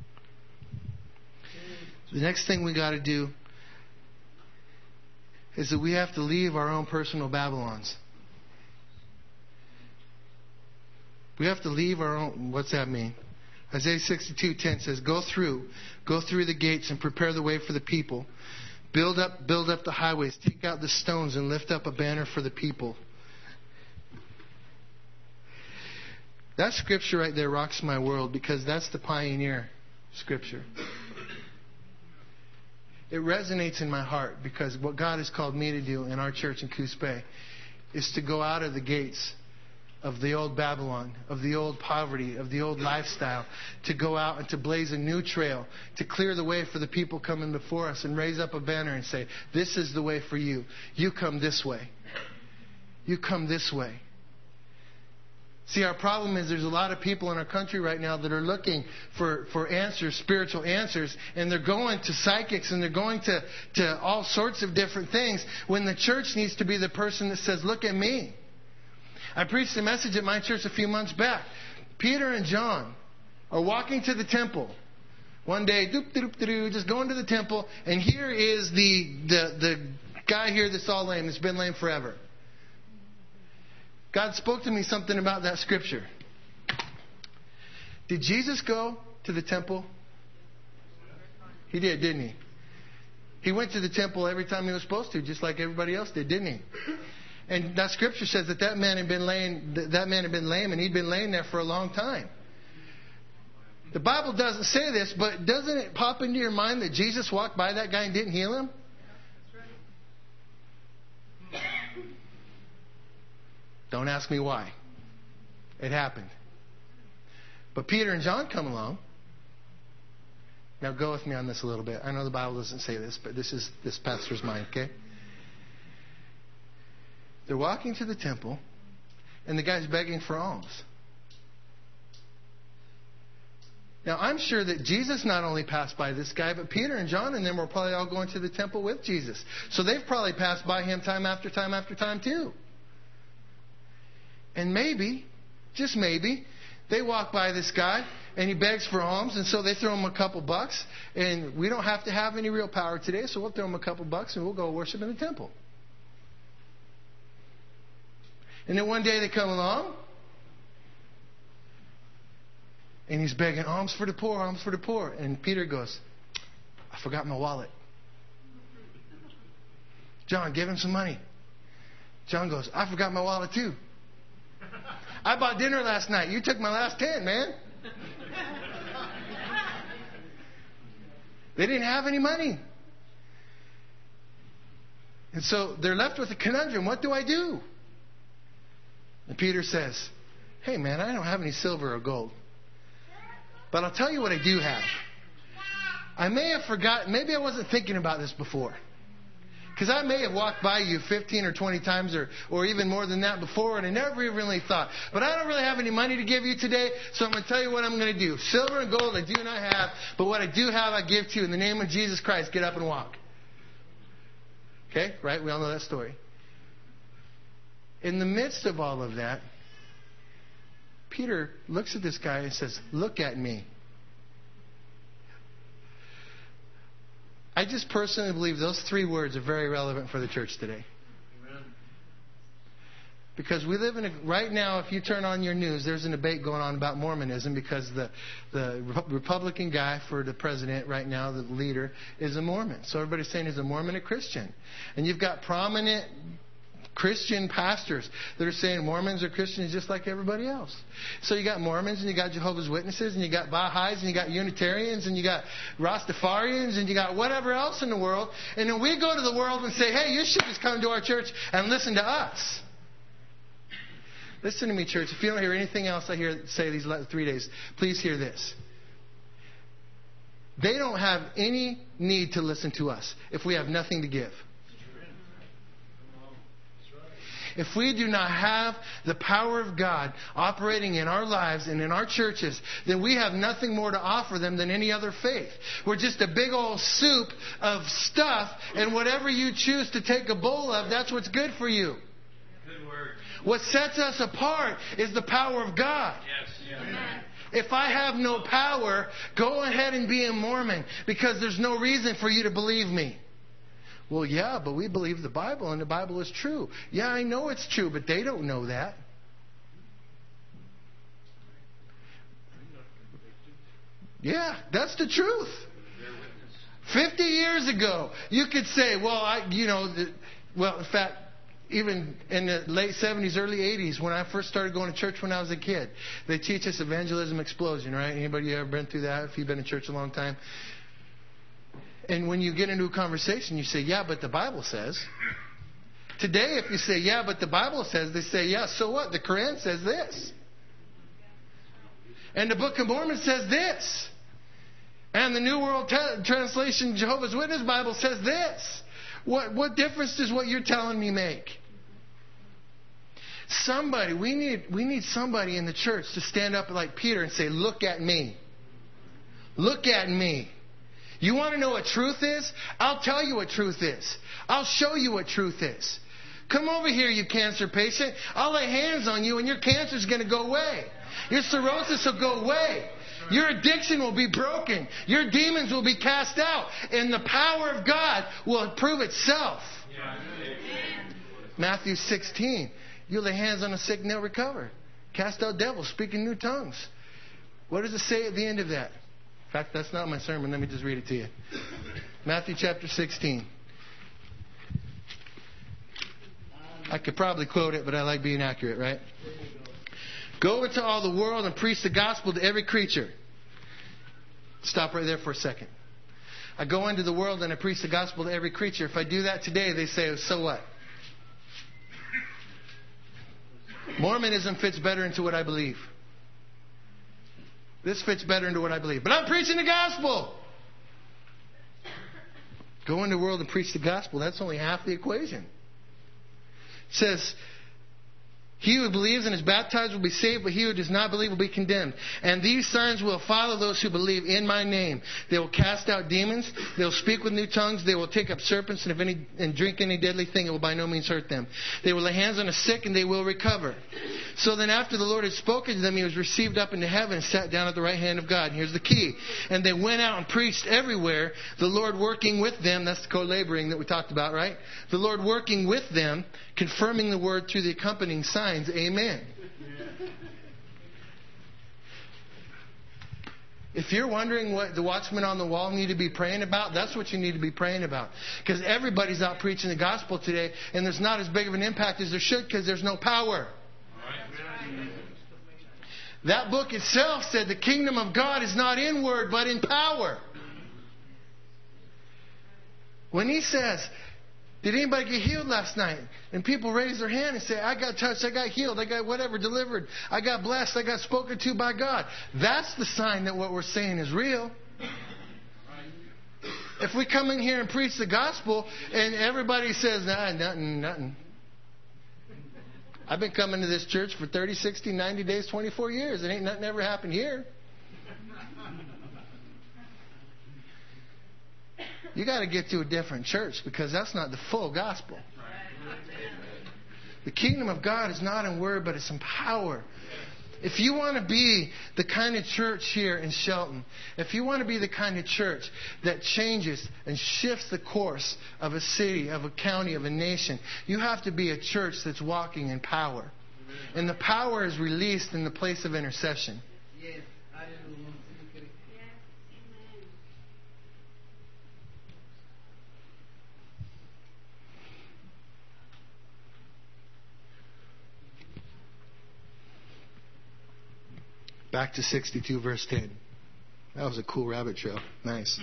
The next thing we got to do is that we have to leave our own personal Babylons. We have to leave our own. What's that mean? Isaiah 62:10 says, Go through the gates and prepare the way for the people. Build up the highways. Take out the stones and lift up a banner for the people. That scripture right there rocks my world because that's the pioneer scripture. It resonates in my heart because what God has called me to do in our church in Coos Bay is to go out of the gates of the old Babylon, of the old poverty, of the old lifestyle, to go out and to blaze a new trail, to clear the way for the people coming before us and raise up a banner and say, this is the way for you. You come this way. You come this way. See, our problem is there's a lot of people in our country right now that are looking for answers, spiritual answers, and they're going to psychics and they're going to all sorts of different things when the church needs to be the person that says, look at me. I preached a message at my church a few months back. Peter and John are walking to the temple. One day, just going to the temple, and here is the guy here that's all lame, that's been lame forever. God spoke to me something about that scripture. Did Jesus go to the temple? He did, didn't he? He went to the temple every time he was supposed to, just like everybody else did, didn't he? And that scripture says that man had been lame, and he'd been laying there for a long time. The Bible doesn't say this, but doesn't it pop into your mind that Jesus walked by that guy and didn't heal him? Don't ask me why. It happened. But Peter and John come along. Now go with me on this a little bit. I know the Bible doesn't say this, but this is this pastor's mind, okay? They're walking to the temple, and the guy's begging for alms. Now, I'm sure that Jesus not only passed by this guy, but Peter and John and them were probably all going to the temple with Jesus. So they've probably passed by him time after time after time too. And maybe, just maybe, they walk by this guy and he begs for alms, and so they throw him a couple bucks. And we don't have to have any real power today, so we'll throw him a couple bucks and we'll go worship in the temple. And then one day they come along And he's begging, alms for the poor, alms for the poor. And Peter goes, I forgot my wallet. John, give him some money. John goes, I forgot my wallet too. I bought dinner last night. You took my last 10, man. They didn't have any money. And so they're left with a conundrum. What do I do? And Peter says, hey, man, I don't have any silver or gold. But I'll tell you what I do have. I may have forgotten. Maybe I wasn't thinking about this before. Because I may have walked by you 15 or 20 times or even more than that before, and I never even really thought. But I don't really have any money to give you today, so I'm going to tell you what I'm going to do. Silver and gold I do not have, but what I do have I give to you. In the name of Jesus Christ, get up and walk. Okay? Right? We all know that story. In the midst of all of that, Peter looks at this guy and says, look at me. I just personally believe those 3 words are very relevant for the church today. Amen. Because we live in right now, if you turn on your news, there's a debate going on about Mormonism because the Republican guy for the president right now, the leader, is a Mormon. So everybody's saying, is a Mormon a Christian? And you've got prominent Christian pastors that are saying Mormons are Christians just like everybody else. So you got Mormons and you got Jehovah's Witnesses and you got Baha'is and you got Unitarians and you got Rastafarians and you got whatever else in the world. And then we go to the world and say, hey, you should just come to our church and listen to us. Listen to me, church. If you don't hear anything else I say these 3 days, please hear this. They don't have any need to listen to us if we have nothing to give. If we do not have the power of God operating in our lives and in our churches, then we have nothing more to offer them than any other faith. We're just a big old soup of stuff, and whatever you choose to take a bowl of, that's what's good for you. Good word. What sets us apart is the power of God. Yes. Amen. If I have no power, go ahead and be a Mormon because there's no reason for you to believe me. Well, yeah, but we believe the Bible, and the Bible is true. Yeah, I know it's true, but they don't know that. Yeah, that's the truth. 50 years ago, you could say, well, in fact, even in the late 70s, early 80s, when I first started going to church when I was a kid, they teach us evangelism explosion, right? Anybody ever been through that if you've been in church a long time? And when you get into a conversation, you say, yeah, but the Bible says. Today, if you say, yeah, but the Bible says, they say, yeah, so what? The Quran says this. And the Book of Mormon says this. And the New World Translation Jehovah's Witness Bible says this. What difference does what you're telling me make? We need somebody in the church to stand up like Peter and say, look at me. Look at me. You want to know what truth is? I'll tell you what truth is. I'll show you what truth is. Come over here, you cancer patient. I'll lay hands on you and your cancer is going to go away. Your cirrhosis will go away. Your addiction will be broken. Your demons will be cast out. And the power of God will prove itself. Matthew 16. You lay hands on the sick and they'll recover. Cast out devils, speak in new tongues. What does it say at the end of that? In fact, that's not my sermon. Let me just read it to you. Matthew chapter 16. I could probably quote it, but I like being accurate, right? Go into all the world and preach the gospel to every creature. Stop right there for a second. I go into the world and I preach the gospel to every creature. If I do that today, they say, so what? Mormonism fits better into what I believe. This fits better into what I believe. But I'm preaching the gospel. Go into the world and preach the gospel. That's only half the equation. It says, he who believes and is baptized will be saved, but he who does not believe will be condemned. And these signs will follow those who believe in my name. They will cast out demons. They will speak with new tongues. They will take up serpents, and drink any deadly thing. It will by no means hurt them. They will lay hands on the sick, and they will recover. So then after the Lord had spoken to them, he was received up into heaven and sat down at the right hand of God. And here's the key. And they went out and preached everywhere, the Lord working with them. That's the co-laboring that we talked about, right? The Lord working with them, confirming the word through the accompanying signs. Amen. If you're wondering what the watchmen on the wall need to be praying about, that's what you need to be praying about. Because everybody's out preaching the gospel today, and there's not as big of an impact as there should because there's no power. That book itself said the kingdom of God is not in word, but in power. When he says, did anybody get healed last night? And people raise their hand and say, I got touched, I got healed, I got whatever delivered, I got blessed, I got spoken to by God. That's the sign that what we're saying is real. If we come in here and preach the gospel and everybody says, nah, nothing. I've been coming to this church for 30, 60, 90 days, 24 years. It ain't nothing ever happened here. You got to get to a different church because that's not the full gospel. The kingdom of God is not in word, but it's in power. If you want to be the kind of church here in Shelton, if you want to be the kind of church that changes and shifts the course of a city, of a county, of a nation, you have to be a church that's walking in power. And the power is released in the place of intercession. Yes. Back to 62 verse 10. That was a cool rabbit trail. Nice.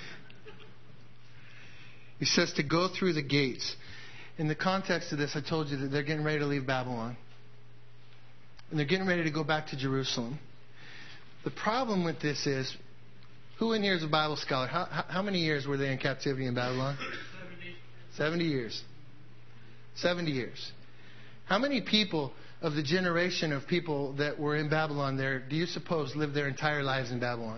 He says to go through the gates. In the context of this, I told you that they're getting ready to leave Babylon. And they're getting ready to go back to Jerusalem. The problem with this is, who in here is a Bible scholar? How many years were they in captivity in Babylon? 70 years. 70 years. How many people of the generation of people that were in Babylon there, do you suppose lived their entire lives in Babylon?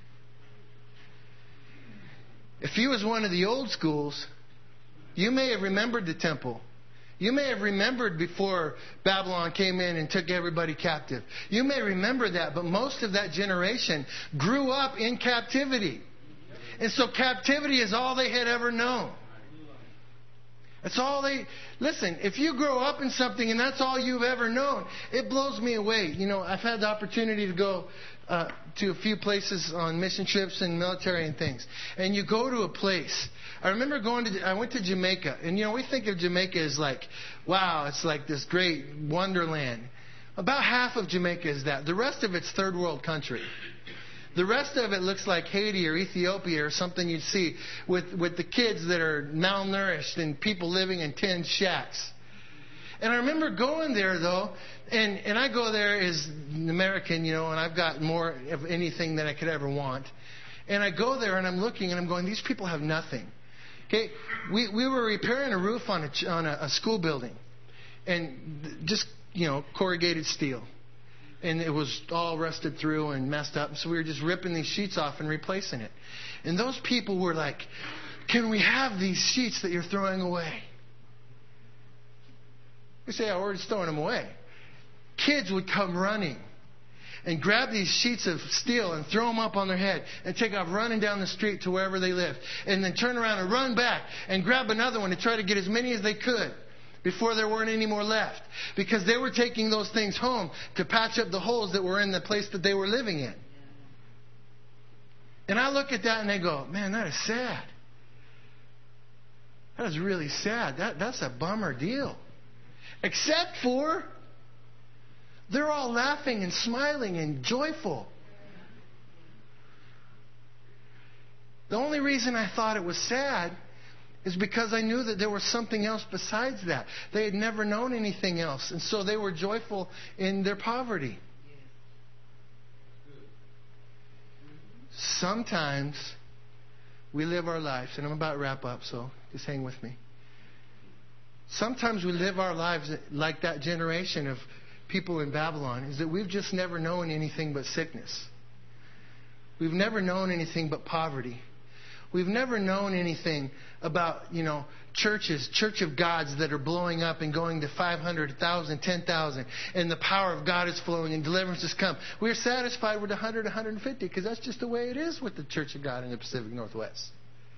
If you was one of the old schools, you may have remembered the temple. You may have remembered before Babylon came in and took everybody captive. You may remember that, but most of that generation grew up in captivity. And so captivity is all they had ever known. That's all they... Listen, if you grow up in something and that's all you've ever known, it blows me away. You know, I've had the opportunity to go to a few places on mission trips and military and things. And you go to a place. I remember I went to Jamaica. And, you know, we think of Jamaica as like, wow, it's like this great wonderland. About half of Jamaica is that. The rest of it's third world country. The rest of it looks like Haiti or Ethiopia or something you'd see with the kids that are malnourished and people living in tin shacks. And I remember going there, though, and I go there as an American, you know, and I've got more of anything that I could ever want. And I go there and I'm looking and I'm going, these people have nothing. Okay, we were repairing a roof on a school building, and just, you know, corrugated steel. And it was all rusted through and messed up. So we were just ripping these sheets off and replacing it. And those people were like, can we have these sheets that you're throwing away? We say, oh, we're just throwing them away. Kids would come running and grab these sheets of steel and throw them up on their head and take off running down the street to wherever they lived. And then turn around and run back and grab another one to try to get as many as they could before there weren't any more left. Because they were taking those things home to patch up the holes that were in the place that they were living in. And I look at that and I go, man, that is sad. That is really sad. That's a bummer deal. Except for they're all laughing and smiling and joyful. The only reason I thought it was sad is because I knew that there was something else besides that. They had never known anything else. And so they were joyful in their poverty. Sometimes we live our lives, and I'm about to wrap up, so just hang with me. Sometimes we live our lives like that generation of people in Babylon, is that we've just never known anything but sickness. We've never known anything but poverty. We've never known anything about, you know, churches, church of gods that are blowing up and going to 500, 1,000, 10,000, and the power of God is flowing and deliverance has come. We're satisfied with 100, 150 because that's just the way it is with the Church of God in the Pacific Northwest.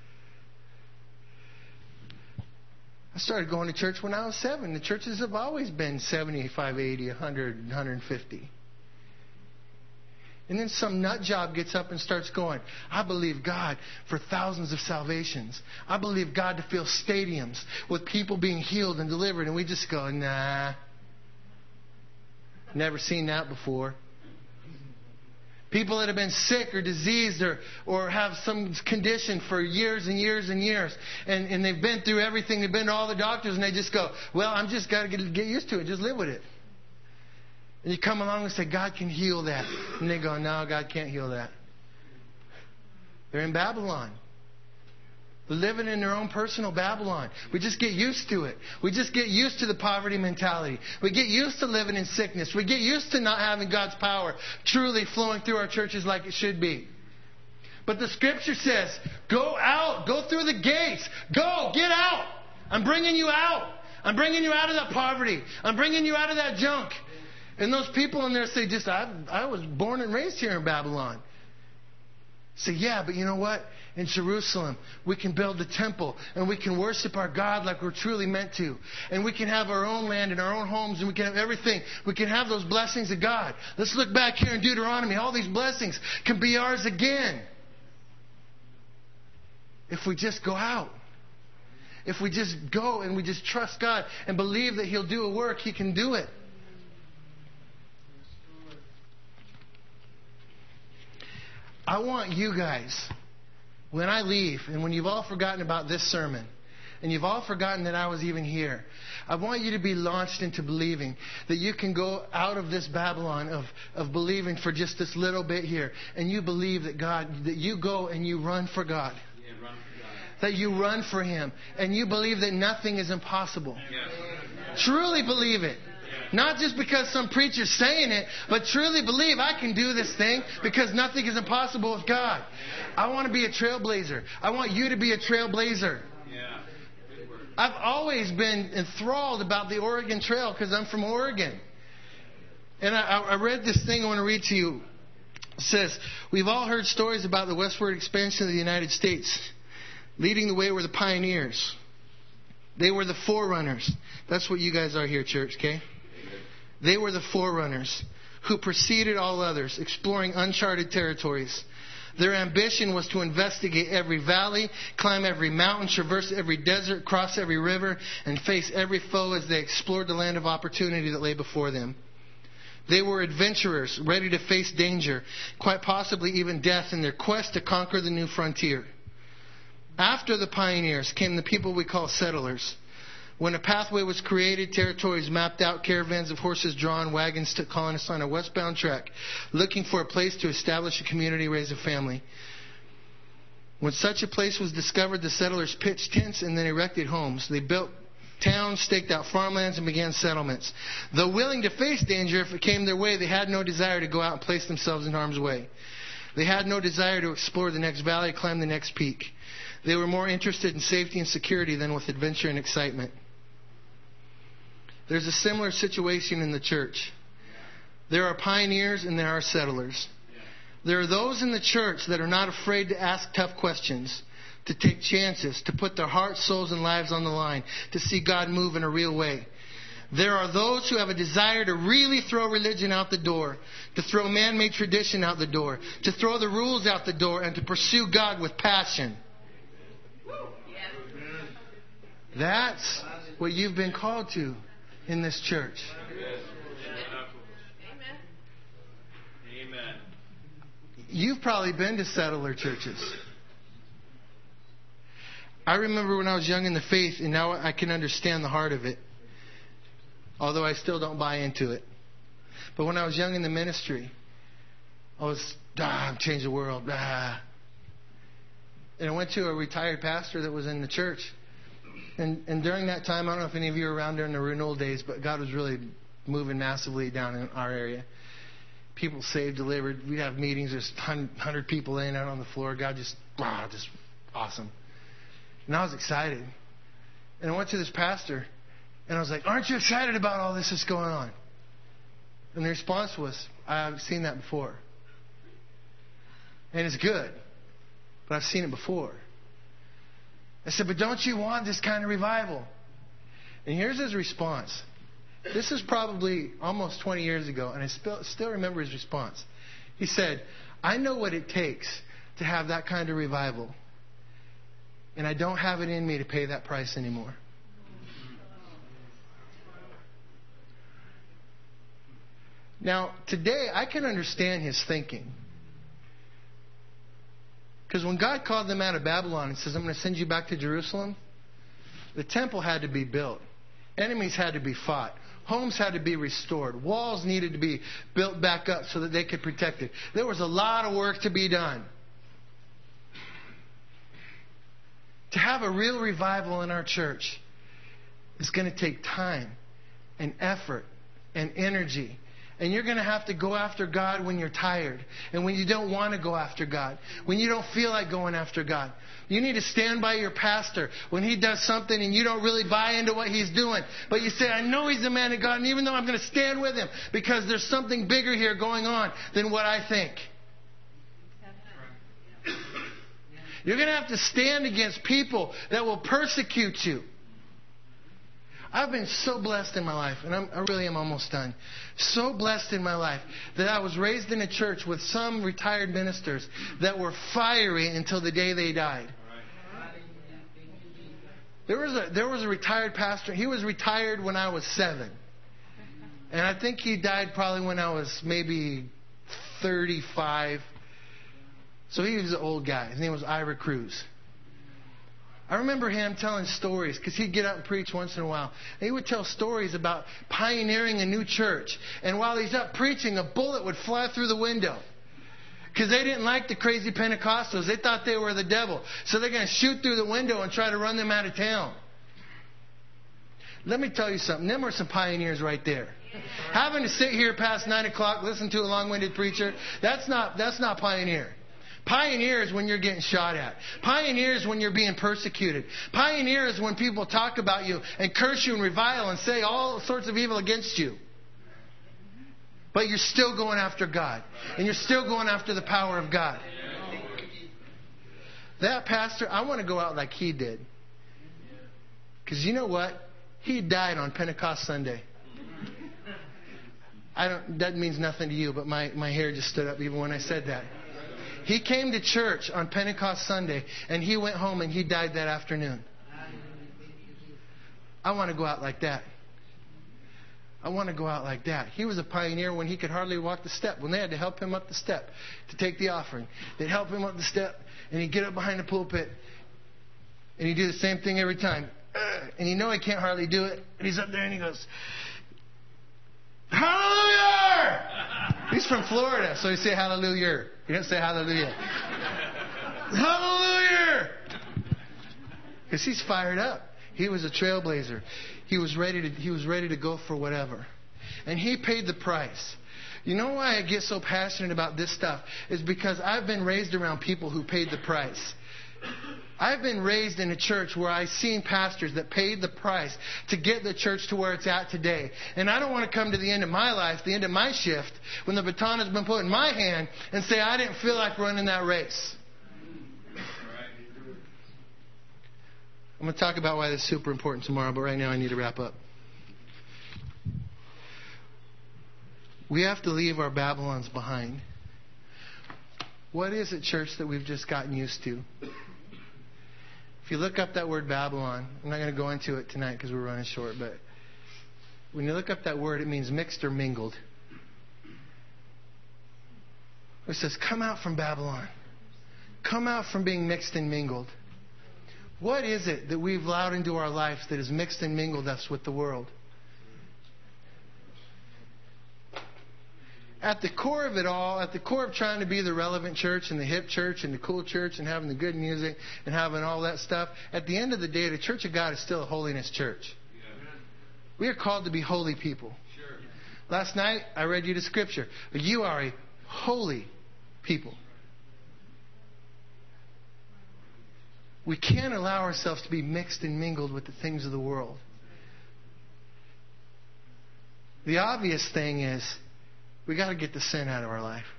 I started going to church when I was 7. The churches have always been 75, 80, 100, 150. And then some nut job gets up and starts going, I believe God for thousands of salvations. I believe God to fill stadiums with people being healed and delivered. And we just go, nah. Never seen that before. People that have been sick or diseased or have some condition for years and years and years. And they've been through everything. They've been to all the doctors and they just go, well, I'm just got to get used to it. Just live with it. And you come along and say, God can heal that. And they go, no, God can't heal that. They're in Babylon. They're living in their own personal Babylon. We just get used to it. We just get used to the poverty mentality. We get used to living in sickness. We get used to not having God's power truly flowing through our churches like it should be. But the Scripture says, go out. Go through the gates. Go. Get out. I'm bringing you out. I'm bringing you out of that poverty. I'm bringing you out of that junk. And those people in there say, I was born and raised here in Babylon. Say, yeah, but you know what? In Jerusalem, we can build the temple and we can worship our God like we're truly meant to. And we can have our own land and our own homes and we can have everything. We can have those blessings of God. Let's look back here in Deuteronomy. All these blessings can be ours again. If we just go out. If we just go and we just trust God and believe that He'll do a work, He can do it. I want you guys, when I leave, and when you've all forgotten about this sermon, and you've all forgotten that I was even here, I want you to be launched into believing that you can go out of this Babylon of believing for just this little bit here, and you believe that that you go and you run for God. Yeah, run for God. That you run for Him, and you believe that nothing is impossible. Yes. Truly believe it. Not just because some preacher's saying it, but truly believe I can do this thing because nothing is impossible with God. I want to be a trailblazer. I want you to be a trailblazer. Yeah. I've always been enthralled about the Oregon Trail because I'm from Oregon. And I read this thing I want to read to you. It says, we've all heard stories about the westward expansion of the United States. Leading the way were the pioneers. They were the forerunners. That's what you guys are here, church, okay? They were the forerunners who preceded all others, exploring uncharted territories. Their ambition was to investigate every valley, climb every mountain, traverse every desert, cross every river, and face every foe as they explored the land of opportunity that lay before them. They were adventurers, ready to face danger, quite possibly even death, in their quest to conquer the new frontier. After the pioneers came the people we call settlers. When a pathway was created, territories mapped out, caravans of horses drawn, wagons took colonists on a westbound track, looking for a place to establish a community, raise a family. When such a place was discovered, the settlers pitched tents and then erected homes. They built towns, staked out farmlands, and began settlements. Though willing to face danger if it came their way, they had no desire to go out and place themselves in harm's way. They had no desire to explore the next valley, climb the next peak. They were more interested in safety and security than with adventure and excitement. There's a similar situation in the church. There are pioneers and there are settlers. There are those in the church that are not afraid to ask tough questions, to take chances, to put their hearts, souls, and lives on the line, to see God move in a real way. There are those who have a desire to really throw religion out the door, to throw man-made tradition out the door, to throw the rules out the door, and to pursue God with passion. That's what you've been called to in this church. Amen. You've probably been to settler churches. I remember when I was young in the faith, and now I can understand the heart of it, although I still don't buy into it. But when I was young in the ministry, I was, change the world. And I went to a retired pastor that was in the church. And during that time, I don't know if any of you were around during the renewal days, but God was really moving massively down in our area. People saved, delivered. We'd have meetings. There's 100 people laying out on the floor. God just awesome. And I was excited. And I went to this pastor, and I was like, aren't you excited about all this that's going on? And the response was, I've seen that before. And it's good, but I've seen it before. I said, but don't you want this kind of revival? And here's his response. This is probably almost 20 years ago, and I still remember his response. He said, I know what it takes to have that kind of revival. And I don't have it in me to pay that price anymore. Now, today, I can understand his thinking. Because when God called them out of Babylon and says, I'm going to send you back to Jerusalem, the temple had to be built. Enemies had to be fought. Homes had to be restored. Walls needed to be built back up so that they could protect it. There was a lot of work to be done. To have a real revival in our church is going to take time and effort and energy. And you're going to have to go after God when you're tired and when you don't want to go after God, when you don't feel like going after God. You need to stand by your pastor when he does something and you don't really buy into what he's doing. But you say, I know he's a man of God, and even though I'm going to stand with him because there's something bigger here going on than what I think. You're going to have to stand against people that will persecute you. I've been so blessed in my life, and I really am almost done. So blessed in my life that I was raised in a church with some retired ministers that were fiery until the day they died. There was a retired pastor. He was retired when I was 7. And I think he died probably when I was maybe 35. So he was an old guy. His name was Ira Cruz. I remember him telling stories because he'd get up and preach once in a while. And he would tell stories about pioneering a new church. And while he's up preaching, a bullet would fly through the window. Because they didn't like the crazy Pentecostals. They thought they were the devil. So they're going to shoot through the window and try to run them out of town. Let me tell you something. Them are some pioneers right there. Having to sit here past 9 o'clock, listen to a long-winded preacher, that's not pioneer. Pioneer is when you're getting shot at. Pioneer is when you're being persecuted. Pioneer is when people talk about you and curse you and revile and say all sorts of evil against you. But you're still going after God. And you're still going after the power of God. That pastor, I want to go out like he did. Because you know what? He died on Pentecost Sunday. That means nothing to you, but my hair just stood up even when I said that. He came to church on Pentecost Sunday, and he went home and he died that afternoon. I want to go out like that. I want to go out like that. He was a pioneer when he could hardly walk the step. When they had to help him up the step to take the offering, they'd help him up the step, and he'd get up behind the pulpit, and he'd do the same thing every time. And you know he can't hardly do it. And he's up there and he goes, Hallelujah! He's from Florida, so he say hallelujah. He don't say hallelujah. Hallelujah! Because he's fired up. He was a trailblazer. He was ready to go for whatever. And he paid the price. You know why I get so passionate about this stuff? Is because I've been raised around people who paid the price. I've been raised in a church where I've seen pastors that paid the price to get the church to where it's at today. And I don't want to come to the end of my life, the end of my shift, when the baton has been put in my hand and say, I didn't feel like running that race. I'm going to talk about why this is super important tomorrow, but right now I need to wrap up. We have to leave our Babylons behind. What is it, church, that we've just gotten used to? If you look up that word Babylon, I'm not going to go into it tonight because we're running short, but when you look up that word, it means mixed or mingled. It says, come out from Babylon. Come out from being mixed and mingled. What is it that we've allowed into our lives that has mixed and mingled us with the world? At the core of it all, at the core of trying to be the relevant church and the hip church and the cool church and having the good music and having all that stuff, at the end of the day, the Church of God is still a holiness church. We are called to be holy people. Last night, I read you the scripture. You are a holy people. We can't allow ourselves to be mixed and mingled with the things of the world. The obvious thing is, we got to get the sin out of our life.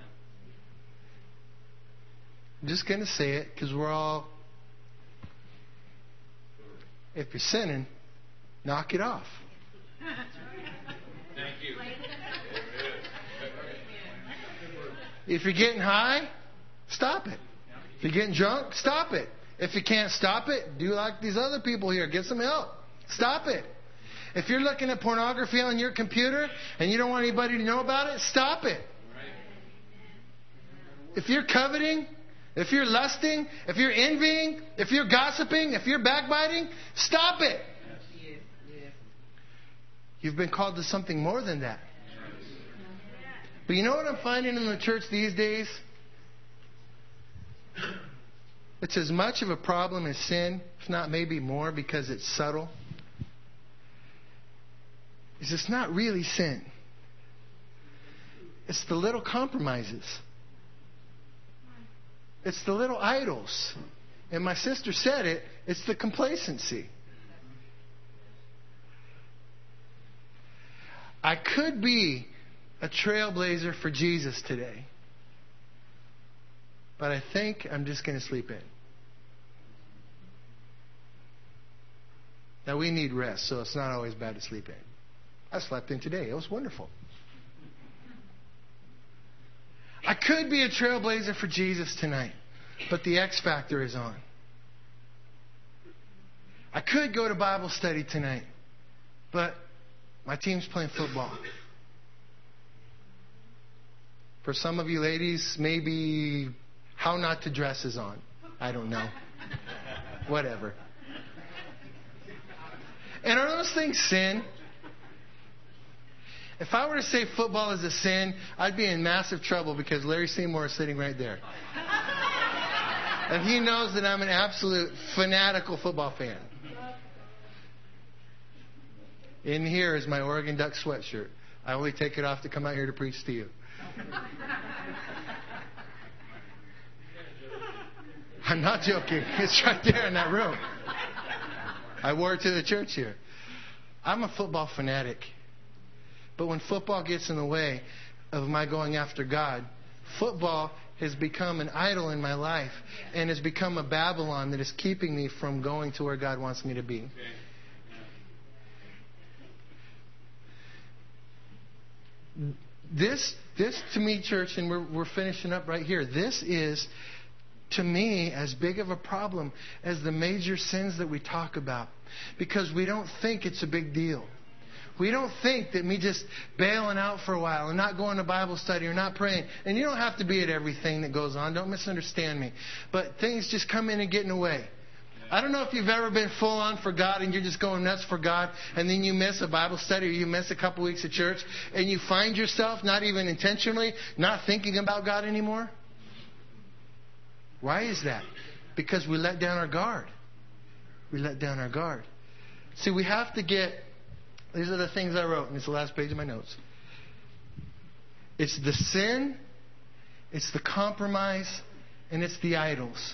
I'm just going to say it because we're all... If you're sinning, knock it off. Thank you. If you're getting high, stop it. If you're getting drunk, stop it. If you can't stop it, do like these other people here. Get some help. Stop it. If you're looking at pornography on your computer and you don't want anybody to know about it, stop it. If you're coveting, if you're lusting, if you're envying, if you're gossiping, if you're backbiting, stop it. You've been called to something more than that. But you know what I'm finding in the church these days? It's as much of a problem as sin, if not maybe more, because it's subtle. It's not really sin. It's the little compromises. It's the little idols. And my sister said it, it's the complacency. I could be a trailblazer for Jesus today. But I think I'm just going to sleep in. Now, we need rest, so it's not always bad to sleep in. I slept in today. It was wonderful. I could be a trailblazer for Jesus tonight, but the X factor is on. I could go to Bible study tonight, but my team's playing football. For some of you ladies, maybe how not to dress is on. I don't know. Whatever. And are those things sin? If I were to say football is a sin, I'd be in massive trouble because Larry Seymour is sitting right there. And he knows that I'm an absolute fanatical football fan. In here is my Oregon Duck sweatshirt. I only take it off to come out here to preach to you. I'm not joking. It's right there in that room. I wore it to the church here. I'm a football fanatic. But when football gets in the way of my going after God, football has become an idol in my life and has become a Babylon that is keeping me from going to where God wants me to be. This to me, church, and we're finishing up right here, this is, to me, as big of a problem as the major sins that we talk about. Because we don't think it's a big deal. We don't think that me just bailing out for a while and not going to Bible study or not praying. And you don't have to be at everything that goes on. Don't misunderstand me. But things just come in and get in the way. I don't know if you've ever been full on for God and you're just going nuts for God, and then you miss a Bible study or you miss a couple weeks of church and you find yourself, not even intentionally, not thinking about God anymore. Why is that? Because we let down our guard. We let down our guard. See, we have to get... These are the things I wrote, and it's the last page of my notes. It's the sin, it's the compromise, and it's the idols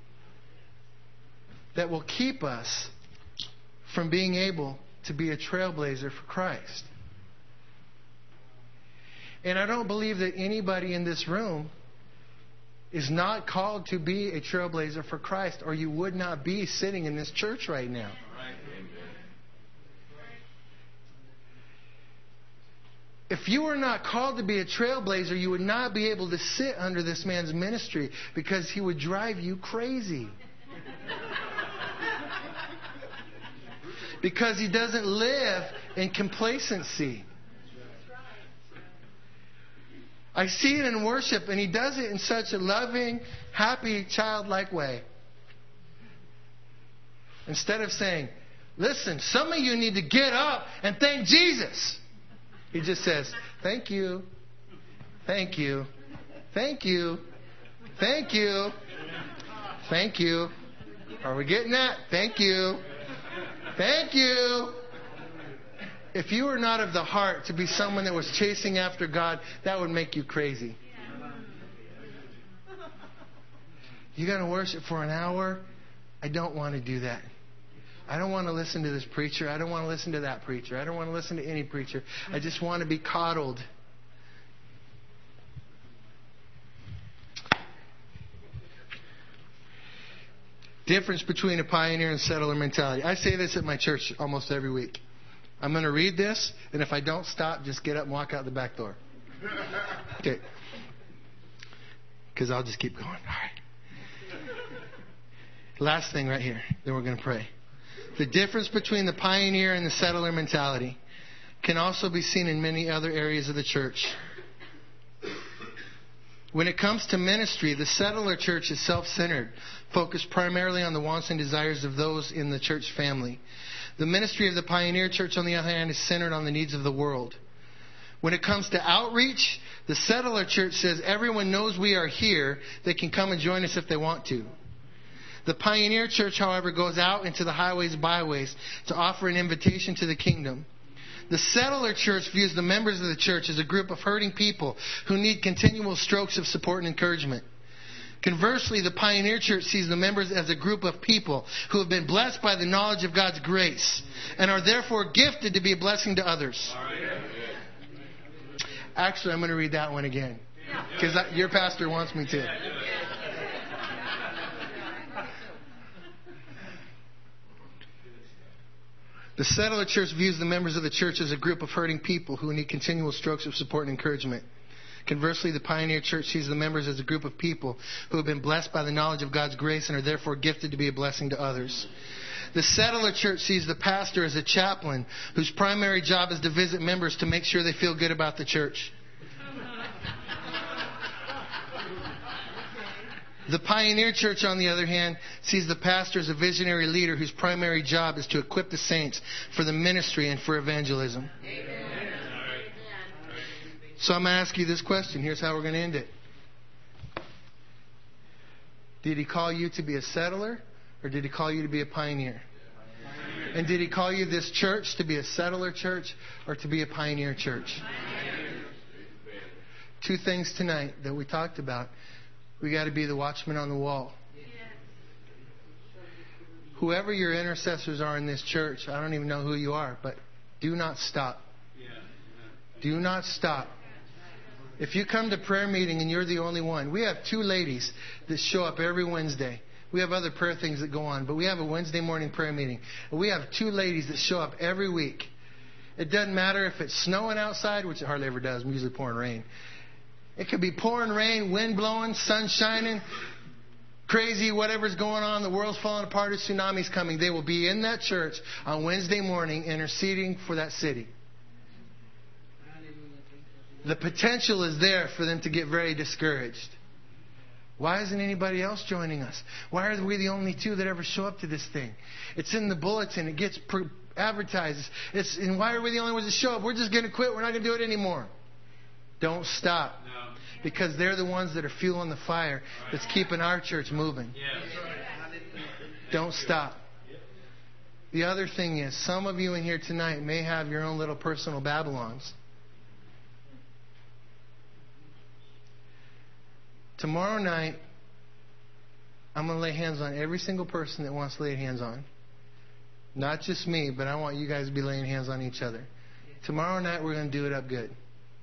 that will keep us from being able to be a trailblazer for Christ. And I don't believe that anybody in this room is not called to be a trailblazer for Christ, or you would not be sitting in this church right now. If you were not called to be a trailblazer, you would not be able to sit under this man's ministry because he would drive you crazy. Because he doesn't live in complacency. I see it in worship, and he does it in such a loving, happy, childlike way. Instead of saying, listen, some of you need to get up and thank Jesus. He just says, thank you, thank you, thank you, thank you, thank you. Are we getting that? Thank you, thank you. If you were not of the heart to be someone that was chasing after God, that would make you crazy. You're going to worship for an hour? I don't want to do that. I don't want to listen to this preacher. I don't want to listen to that preacher. I don't want to listen to any preacher. I just want to be coddled. Difference between a pioneer and settler mentality. I say this at my church almost every week. I'm going to read this, and if I don't stop, just get up and walk out the back door. Okay. because I'll just keep going. All right. Last thing right here. Then we're going to pray. The difference between the pioneer and the settler mentality can also be seen in many other areas of the church. When it comes to ministry, the settler church is self-centered, focused primarily on the wants and desires of those in the church family. The ministry of the pioneer church, on the other hand, is centered on the needs of the world. When it comes to outreach, the settler church says everyone knows we are here. They can come and join us if they want to. The pioneer church, however, goes out into the highways and byways to offer an invitation to the kingdom. The settler church views the members of the church as a group of hurting people who need continual strokes of support and encouragement. Conversely, the pioneer church sees the members as a group of people who have been blessed by the knowledge of God's grace and are therefore gifted to be a blessing to others. Actually, I'm going to read that one again because your pastor wants me to. The settler church views the members of the church as a group of hurting people who need continual strokes of support and encouragement. Conversely, the pioneer church sees the members as a group of people who have been blessed by the knowledge of God's grace and are therefore gifted to be a blessing to others. The settler church sees the pastor as a chaplain whose primary job is to visit members to make sure they feel good about the church. The pioneer church, on the other hand, sees the pastor as a visionary leader whose primary job is to equip the saints for the ministry and for evangelism. Amen. So I'm going to ask you this question. Here's how we're going to end it. Did he call you to be a settler, or did he call you to be a pioneer? And did he call you, this church, to be a settler church or to be a pioneer church? Two things tonight that we talked about. We got to be the watchman on the wall. Whoever your intercessors are in this church, I don't even know who you are, but do not stop. Do not stop. If you come to prayer meeting and you're the only one, we have two ladies that show up every Wednesday. We have other prayer things that go on, but we have a Wednesday morning prayer meeting. And we have two ladies that show up every week. It doesn't matter if it's snowing outside, which it hardly ever does. I'm usually pouring rain. It could be pouring rain, wind blowing, sun shining, crazy, whatever's going on, the world's falling apart, a tsunami's coming. They will be in that church on Wednesday morning interceding for that city. The potential is there for them to get very discouraged. Why isn't anybody else joining us? Why are we the only two that ever show up to this thing? It's in the bulletin. It gets advertised. And why are we the only ones that show up? We're just going to quit. We're not going to do it anymore. Don't stop. No. Because they're the ones that are fueling the fire that's keeping our church moving. Yes. Don't stop. The other thing is, some of you in here tonight may have your own little personal Babylons. Tomorrow night, I'm going to lay hands on every single person that wants to lay hands on. Not just me, but I want you guys to be laying hands on each other. Tomorrow night, we're going to do it up good.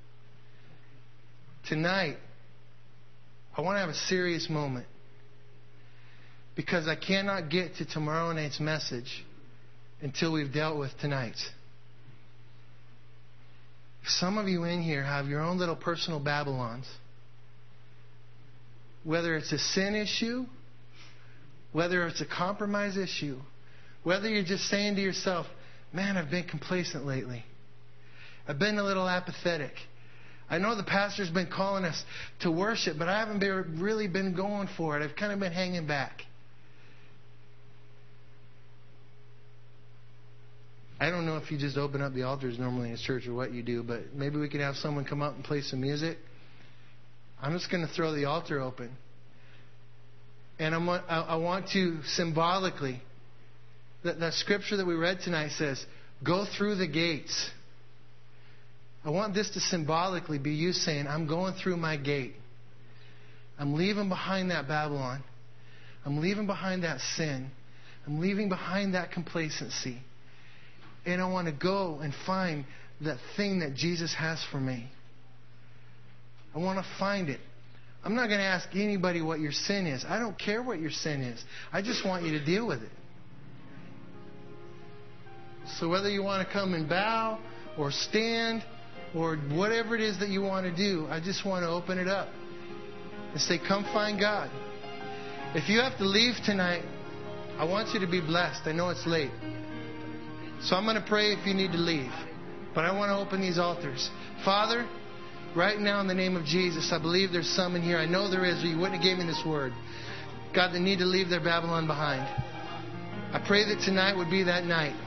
Tonight, I want to have a serious moment. Because I cannot get to tomorrow night's message until we've dealt with tonight's. Some of you in here have your own little personal Babylons. Whether it's a sin issue, whether it's a compromise issue, whether you're just saying to yourself, man, I've been complacent lately. I've been a little apathetic. I know the pastor's been calling us to worship, but I haven't really been going for it. I've kind of been hanging back. I don't know if you just open up the altars normally in a church or what you do, but maybe we could have someone come up and play some music. I'm just going to throw the altar open. And I want to symbolically, that scripture that we read tonight says, go through the gates. I want this to symbolically be you saying, I'm going through my gate. I'm leaving behind that Babylon. I'm leaving behind that sin. I'm leaving behind that complacency. And I want to go and find that thing that Jesus has for me. I want to find it. I'm not going to ask anybody what your sin is. I don't care what your sin is. I just want you to deal with it. So whether you want to come and bow or stand or whatever it is that you want to do, I just want to open it up and say, come find God. If you have to leave tonight, I want you to be blessed. I know it's late. So I'm going to pray if you need to leave. But I want to open these altars. Father, right now in the name of Jesus, I believe there's some in here. I know there is, or you wouldn't have gave me this word. God, they need to leave their Babylon behind. I pray that tonight would be that night.